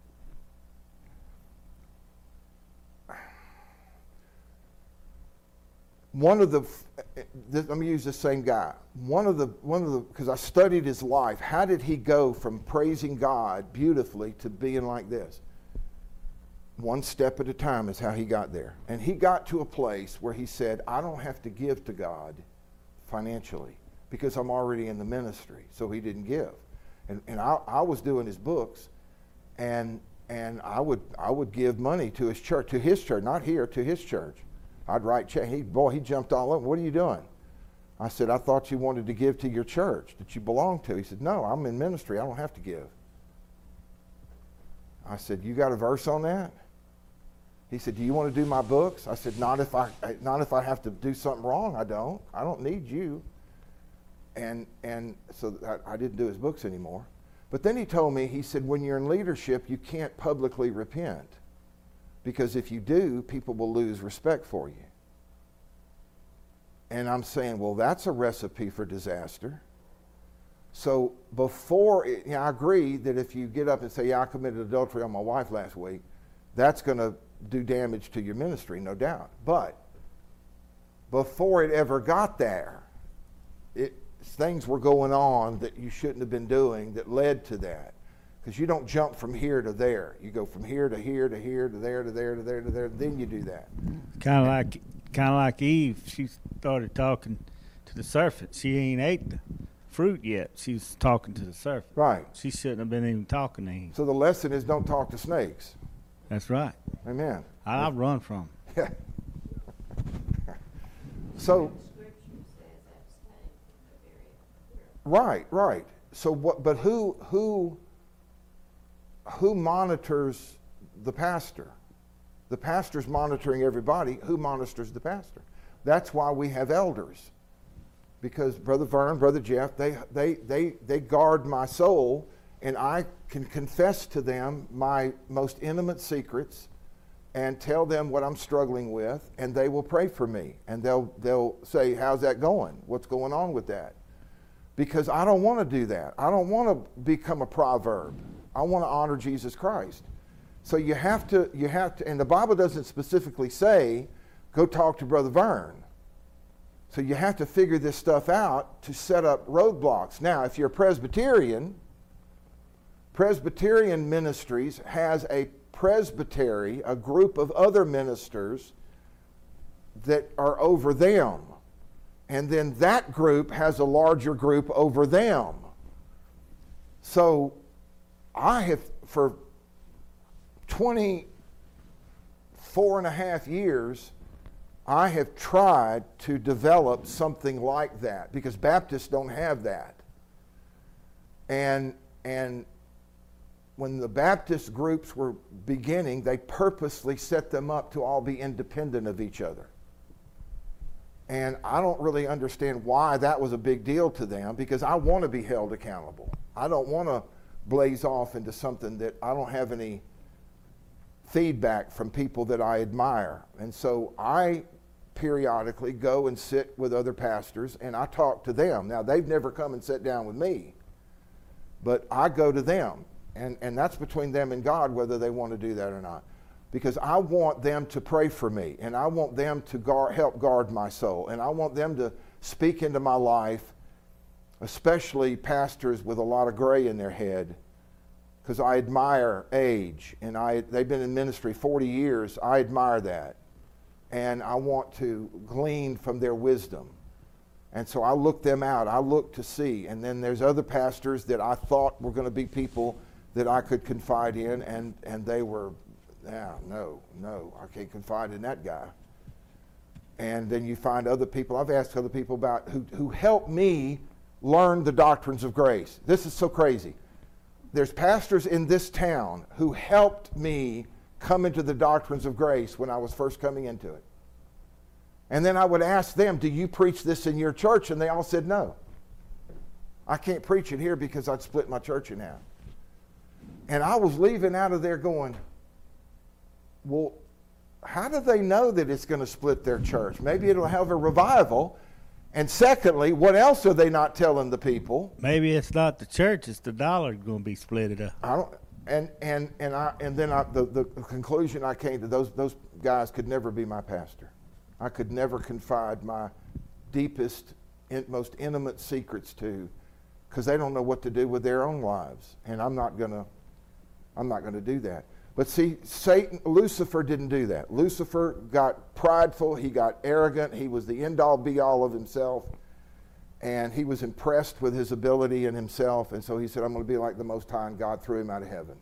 one of the let me use the same guy. One of the one of the because I studied his life. How did he go from praising God beautifully to being like this? One step at a time is how he got there. And he got to a place where he said, I don't have to give to God financially because I'm already in the ministry. So he didn't give. And, and I, I was doing his books, and and I would I would give money to his church, to his church, not here, to his church. I'd write check. He, boy, he jumped all over. What are you doing? I said, I thought you wanted to give to your church that you belong to. He said, no, I'm in ministry. I don't have to give. I said, you got a verse on that? He said, do you want to do my books? I said, not if I not if I have to do something wrong. I don't. I don't need you. And and so I, I didn't do his books anymore. But then he told me, he said, when you're in leadership, you can't publicly repent, because if you do, people will lose respect for you. And I'm saying, well, that's a recipe for disaster. So before, it, you know, I agree that if you get up and say, yeah, I committed adultery on my wife last week, that's going to do damage to your ministry, no doubt. But before it ever got there, it, things were going on that you shouldn't have been doing that led to that. Because you don't jump from here to there. You go from here to here to here to there to there to there to there, then you do that. Kind of like, kind of like Eve. She started talking to the serpent. She ain't ate the fruit yet. She's talking to the serpent. Right. She shouldn't have been even talking to him. So the lesson is, don't talk to snakes. That's right. Amen. I, I run from Yeah. So. Scripture says abstain from the very Right, right. So what? But who who who monitors the pastor? The pastor's monitoring everybody. Who monitors the pastor? That's why we have elders. Because Brother Vern, Brother Jeff, they they they they guard my soul, and I can confess to them my most intimate secrets and tell them what I'm struggling with, and they will pray for me. And they'll they'll say, how's that going? What's going on with that? Because I don't want to do that. I don't want to become a proverb. I want to honor Jesus Christ. So you have to, you have to, and the Bible doesn't specifically say go talk to Brother Vern. So you have to figure this stuff out to set up roadblocks. Now, if you're a Presbyterian, Presbyterian Ministries has a presbytery, a group of other ministers that are over them. And then that group has a larger group over them. So I have, for twenty-four and a half years, I have tried to develop something like that because Baptists don't have that. And, and when the Baptist groups were beginning, they purposely set them up to all be independent of each other. And I don't really understand why that was a big deal to them, because I want to be held accountable. I don't want to blaze off into something that I don't have any feedback from people that I admire. And so I periodically go and sit with other pastors and I talk to them. Now, they've never come and sat down with me, but I go to them. And, and that's between them and God, whether they want to do that or not. Because I want them to pray for me, and I want them to guard, help guard my soul, and I want them to speak into my life, especially pastors with a lot of gray in their head, because I admire age, and I, they've been in ministry forty years. I admire that, and I want to glean from their wisdom. And so I look them out. I look to see. And then there's other pastors that I thought were going to be people that I could confide in, and, and they were... Yeah, no, no, I can't confide in that guy. And then you find other people, I've asked other people about who, who helped me learn the doctrines of grace. This is so crazy. There's pastors in this town who helped me come into the doctrines of grace when I was first coming into it. And then I would ask them, do you preach this in your church? And they all said no. I can't preach it here because I'd split my church in half. And I was leaving out of there going, well, how do they know that it's going to split their church? Maybe it'll have a revival. And secondly, what else are they not telling the people? Maybe it's not the church; it's the dollar going to be split up. I don't. And and and I and then I, the the conclusion I came to, those those guys could never be my pastor. I could never confide my deepest, in, most intimate secrets to, because they don't know what to do with their own lives, and I'm not gonna, I'm not gonna do that. But see, Satan, Lucifer didn't do that. Lucifer got prideful, he got arrogant, he was the end-all be-all of himself, and he was impressed with his ability and himself, and so he said, I'm going to be like the Most High, and God threw him out of heaven.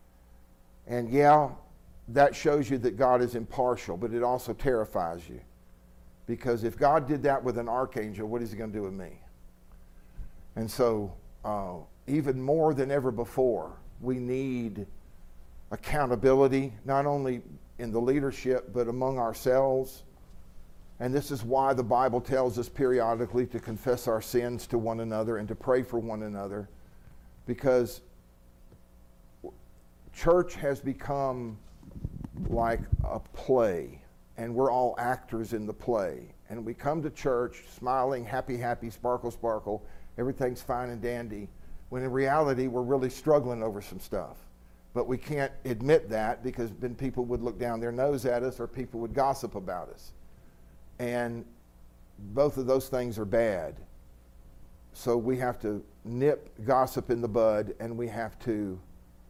And yeah, that shows you that God is impartial, but it also terrifies you. Because if God did that with an archangel, what is he going to do with me? And so, uh, even more than ever before, we need accountability, not only in the leadership, but among ourselves. And this is why the Bible tells us periodically to confess our sins to one another and to pray for one another, because church has become like a play, and we're all actors in the play. And we come to church smiling, happy, happy, sparkle, sparkle, everything's fine and dandy, when in reality we're really struggling over some stuff. But we can't admit that, because then people would look down their nose at us, or people would gossip about us. And both of those things are bad. So we have to nip gossip in the bud, and we have to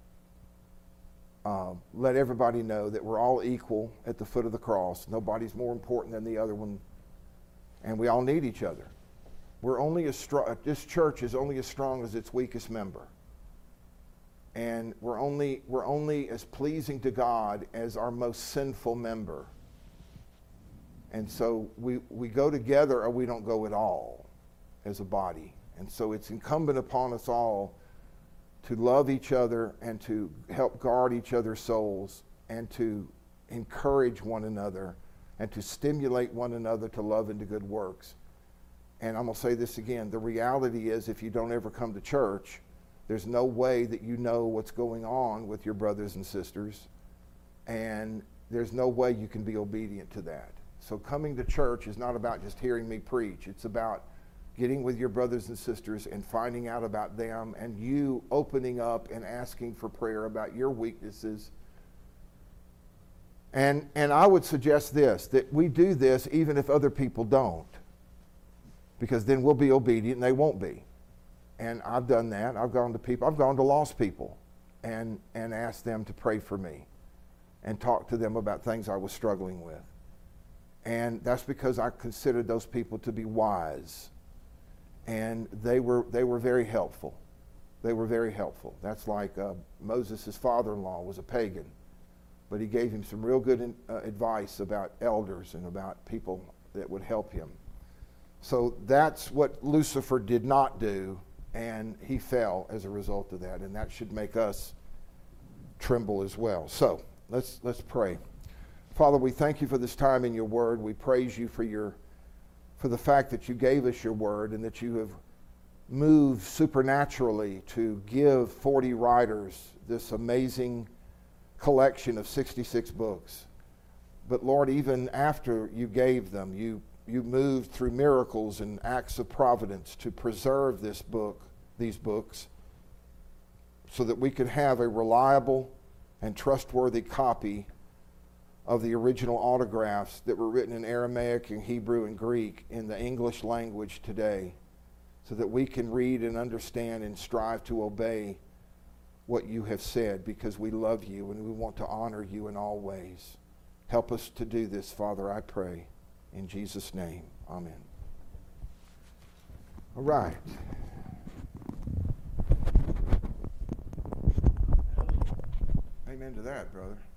uh, let everybody know that we're all equal at the foot of the cross. Nobody's more important than the other one, and we all need each other. We're only as strong, this church is only as strong as its weakest member. And we're only, we're only as pleasing to God as our most sinful member. And so we, we go together, or we don't go at all as a body. And so it's incumbent upon us all to love each other and to help guard each other's souls and to encourage one another and to stimulate one another to love and to good works. And I'm going to say this again. The reality is, if you don't ever come to church, there's no way that you know what's going on with your brothers and sisters, and there's no way you can be obedient to that. So coming to church is not about just hearing me preach. It's about getting with your brothers and sisters and finding out about them, and you opening up and asking for prayer about your weaknesses And, and I would suggest this, that we do this even if other people don't, because then we'll be obedient and they won't be. And I've done that. I've gone to people, I've gone to lost people and, and asked them to pray for me and talk to them about things I was struggling with. And that's because I considered those people to be wise. And they were, they were very helpful. They were very helpful. That's like uh, Moses' father-in-law was a pagan, but he gave him some real good in, uh, advice about elders and about people that would help him. So that's what Lucifer did not do, and he fell as a result of that, and that should make us tremble as well. So let's let's pray. Father, we thank you for this time in your word. We praise you for your for the fact that you gave us your word and that you have moved supernaturally to give forty writers this amazing collection of sixty-six books. But Lord, even after you gave them, you you moved through miracles and acts of providence to preserve this book, these books, so that we could have a reliable and trustworthy copy of the original autographs that were written in Aramaic and Hebrew and Greek in the English language today, so that we can read and understand and strive to obey what you have said, because we love you and we want to honor you in all ways. Help us to do this, Father, I pray. In Jesus' name, amen. All right. Amen to that, brother.